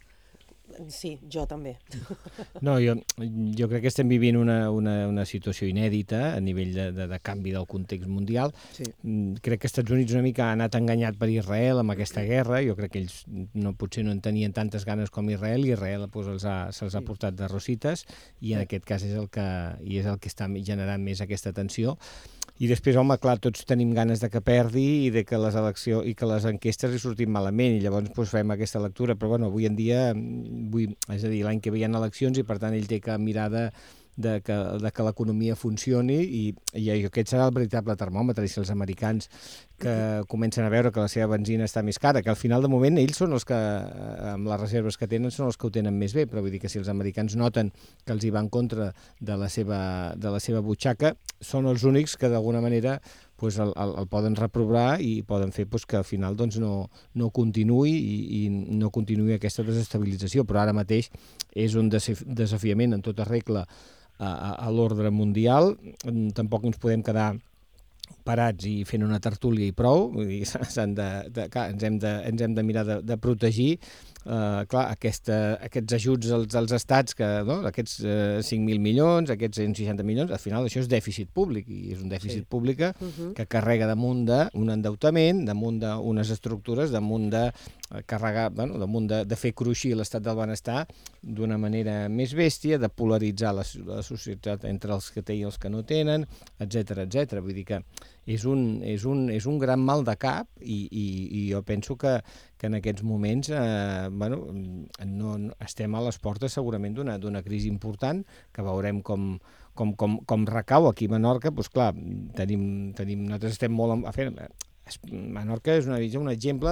Sí, jo també. No, jo, jo crec que estem vivint una, una, una situació inèdita a nivell de, de, de canvi del context mundial. Sí. Crec que els Estats Units una mica ha anat enganyat per Israel amb aquesta guerra. Jo crec que ells no, potser no en tenien tantes ganes com Israel, i Israel pues, els ha, se'ls ha portat de rosites, i en aquest cas és el que, i és el que està generant més aquesta tensió. I després, home, clar, tots tenim ganes de que perdi i de que les eleccions i que les enquestes li surtin malament, i llavors doncs, fem aquesta lectura, però bueno, avui en dia, vull, és a dir, l'any que ve hi ha eleccions i per tant ell té que mirar de, de que, de que l'economia funcioni, i, i aquest serà el veritable termòmetre. I si els americans que comencen a veure que la seva benzina està més cara, que al final de moment ells són els que, amb les reserves que tenen, són els que ho tenen més bé, però vull dir que si els americans noten que els hi va en contra de la seva, de la seva butxaca, són els únics que d'alguna manera pues, el, el, el poden reprovar i poden fer pues, que al final doncs, no, no continuï i, i no continuï aquesta desestabilització. Però ara mateix és un desafiament en tota regla a, a, a l'ordre mundial. Tampoc ens podem quedar parats i fent una tertúlia i prou, vull dir, s'han de, de, clar, ens, hem de, ens hem de mirar de, de protegir. Uh, clar, aquesta, aquests ajuts als, als estats, que, no? Aquests uh, cinc mil milions, aquests cent seixanta milions, al final això és dèficit públic, i és un dèficit sí. públic uh-huh. que carrega damunt d'un endeutament, damunt d'unes estructures, damunt de carregar, bueno, damunt de, de fer cruixir l'estat del benestar d'una manera més bèstia, de polaritzar la, la societat entre els que té i els que no tenen, etcètera, etcètera. Vull dir que és un, és un, és un gran mal de cap, i, i, i jo penso que, que en aquests moments eh, bueno, no, no, estem a les portes segurament d'una d'una crisi important, que veurem com, com, com, com recau aquí a Menorca. Doncs clar, tenim, tenim, nosaltres estem molt a fer, Menorca és una, un exemple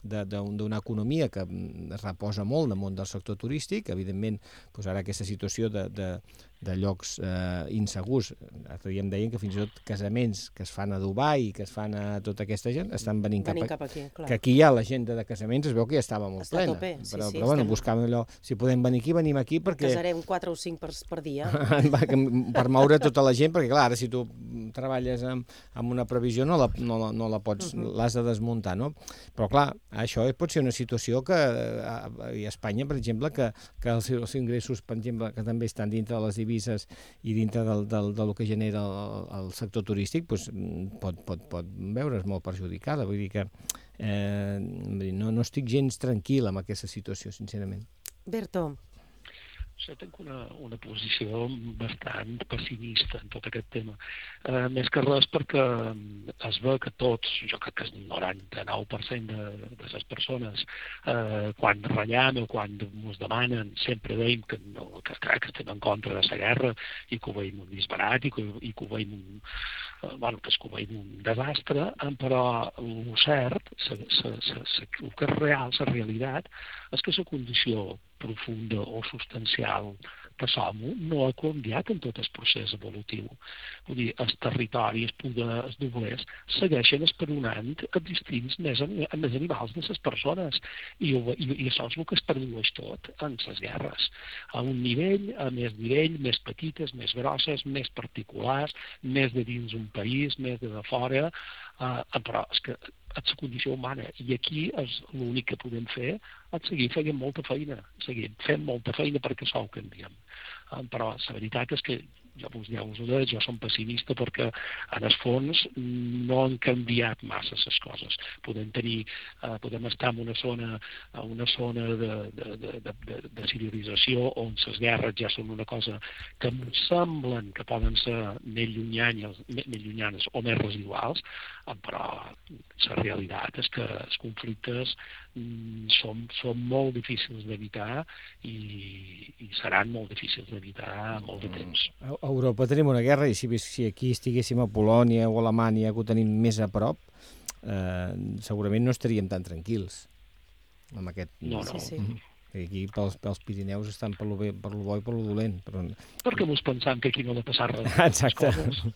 d'una economia que es reposa molt damunt del sector turístic. Evidentment, doncs ara aquesta situació de, de, de llocs eh, insegurs, l'altre dia em deien que fins i tot casaments que es fan a Dubai, que es fan a tota aquesta gent, estan venint, venint cap, cap aquí, clar. Que aquí ja l'agenda de casaments es veu que ja estava molt Està plena. Tope. Sí, però, sí, però bueno, estem... buscàvem allò, si podem venir aquí, venim aquí, perquè... Casarem quatre o cinc per, per dia. per moure tota la gent, perquè clar, ara si tu treballes amb, amb una previsió no la, no, la, no la pots, uh -huh. l'has de desmuntar, no? Però clar, això pot ser una situació que a, a Espanya, per exemple, que, que els, els ingressos, per exemple, que també estan dintre de les divises i dintre del, del, del que genera el, el sector turístic, doncs pot, pot, pot veure's molt perjudicada. Vull dir que eh, no, no estic gens tranquil amb aquesta situació, sincerament. Berto. Jo tinc una, una posició bastant pessimista en tot aquest tema. Eh, més que res perquè es veu que tots, jo crec que el noranta-nou per cent de, de les persones, eh, quan ratllam o quan ens demanen, sempre veiem que, no, que, que estem en contra de la guerra i que ho veiem un disbarat i que, i que ho veiem un, eh, bueno, que, que ho veiem un desastre, però el cert, sa, sa, sa, sa, el que és real, la realitat, és que la condició profunda o substancial que som no ha canviat en tot el procés evolutiu. Vull dir, els territoris, els poders, els doblers, segueixen esperonant els distints més, més animals de les persones. I, i, i això és el que es produeix tot en les guerres. A un nivell, a més nivell, més petites, més grosses, més particulars, més de dins un país, més de, de fora, uh, però és que és la condició humana, i aquí és l'únic que podem fer, és seguir fent molta feina, seguir fent molta feina perquè això ho canviem. Um, però la veritat és que jo us ja us ho deia, jo som pessimista perquè en el fons no han canviat massa les coses. Podem tenir, uh, podem estar en una zona, en una zona de, de, de, de, de, de civilització on les guerres ja són una cosa que em semblen que poden ser més llunyanes, més llunyanes o més residuals, però la realitat és que els conflictes mm, són, són molt difícils d'evitar i, i seran molt difícils d'evitar molt de temps. A Europa tenim una guerra i si, si aquí estiguéssim a Polònia o a Alemanya, que ho tenim més a prop, eh, segurament no estaríem tan tranquils amb aquest... No, no. Sí, sí. Aquí pels, pels Pirineus estan per lo, bé, per lo bo i per lo dolent. Però... Perquè mos pensam que aquí no ha de passar res. Exacte.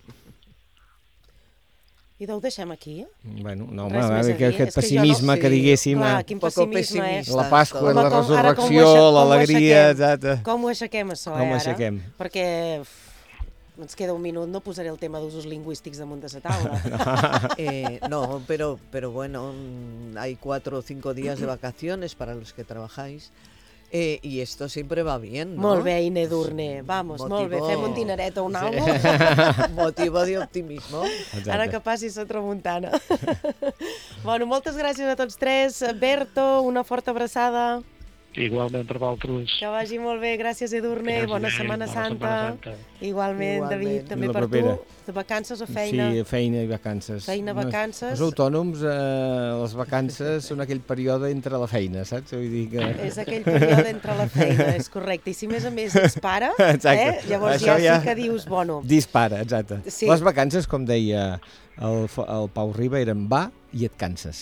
I ho deixem aquí? Bueno, no, home, a veure, que, aquest pessimisme que, no, sí, que diguéssim... Clar, quin pessimisme, eh? La Pasqua, Home, la com, resurrecció, l'alegria... Com ho aixequem, això, com eh, ho ara? aixequem? Perquè uf, ens queda un minut, no posaré el tema d'usos lingüístics damunt de la taula. eh, no, pero, pero bueno, hay cuatro o cinco días de vacaciones para los que trabajáis. Eh, y esto siempre va bien, ¿no? Molt bé, Ine Durne. Vamos, motivo... molt bé. Fem un dineret o un sí. algo. Motivo de optimismo. Exacte. Ara que passi la tramuntana. Bueno, moltes gràcies a tots tres. Berto, una forta abraçada. Igualment per vosaltres. Que vagi molt bé. Gràcies, Edurne. Gràcies, bona Setmana bona Santa. Setmana Santa. Igualment, Igualment, David, també per propera. tu. De vacances o feina? Sí, feina i vacances. Feina, vacances. Els autònoms, eh, les vacances són aquell període entre la feina, saps? Vull dir que... És aquell període entre la feina, és correcte. I si més a més ets pare, eh, llavors Això ja, ja sí que dius, bueno... Dispara, exacte. Sí. Les vacances, com deia el, el Pau Riba, eren va i et canses.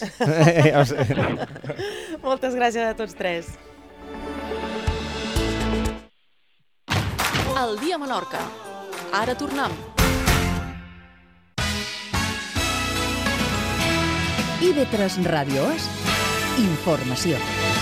Moltes gràcies a tots tres. El dia a Menorca. Ara tornem. I ve tres Ràdio és informació.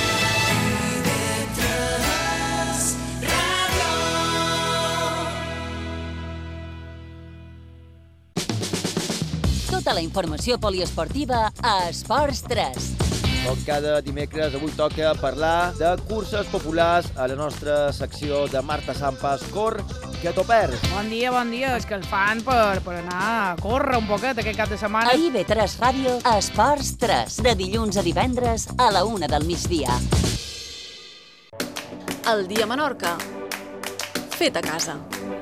Tota la informació poliesportiva a Esports tres. Com cada dimecres, avui toca parlar de curses populars a la nostra secció de Marta Sampas, Cor, que t'ho perds. Bon dia, bon dia. És que el fan per, per anar a córrer un poquet aquest cap de setmana. A I V tres Ràdio, Esports tres, de dilluns a divendres a la una del migdia. El dia a Menorca. Fet a casa.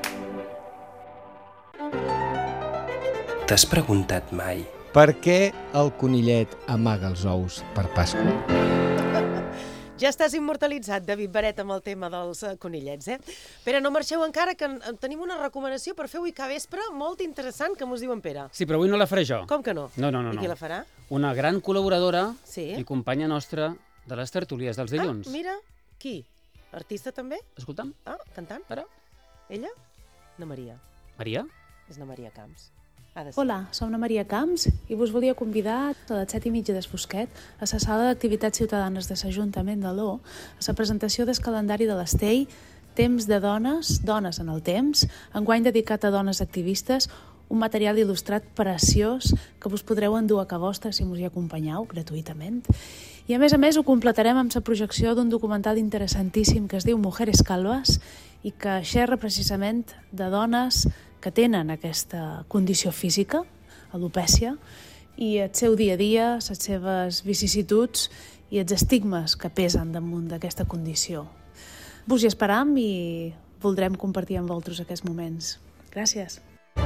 T'has preguntat mai per què el conillet amaga els ous per Pasqua? Ja estàs immortalitzat, David Beret, amb el tema dels uh, conillets, eh? Pere, no marxeu encara, que en, tenim una recomanació per fer avui cada vespre molt interessant, que mos diu en Pere. Sí, però avui no la faré jo. Com que no? No, no, no. I qui no. la farà? Una gran col·laboradora sí. i companya nostra de les tertúlies dels dilluns. Ah, mira, qui? Artista també? Escolta'm. Ah, cantant? Ara. Ella? Na Maria. Maria? És na Maria Camps. Hola, som na Maria Camps i vos volia convidar a les set i mitja des Fosquet a la sala d'activitats ciutadanes de l'Ajuntament de l'O a la presentació del calendari de l'Estell Temps de dones, dones en el temps, enguany dedicat a dones activistes, un material il·lustrat preciós que vos podreu endur a casa vostra si us hi acompanyeu gratuïtament. I a més a més ho completarem amb la projecció d'un documental interessantíssim que es diu Mujeres Calvas i que xerra precisament de dones que tenen aquesta condició física, alopècia, i el seu dia a dia, les seves vicissituds i els estigmes que pesen damunt d'aquesta condició. Vos hi esperam i voldrem compartir amb vosaltres aquests moments. Gràcies.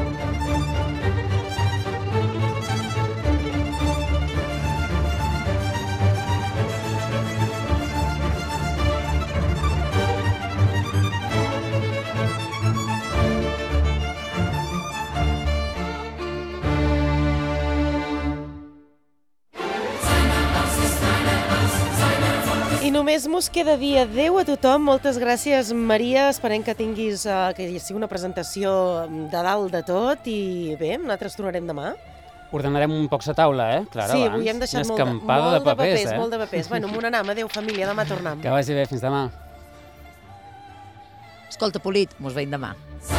I només mos queda dir adeu a tothom. Moltes gràcies, Maria. Esperem que tinguis, uh, que hi sigui una presentació de dalt de tot. I bé, nosaltres tornarem demà. Ordenarem un poc la taula, eh, Clara, sí, abans. avui hem deixat Una molt, de, escampada molt de de papers, papers, eh? molt de papers. Bueno, amb un anam. Adéu, família. Demà tornem. Que vagi bé. Fins demà. Escolta, Polit, mos veiem demà.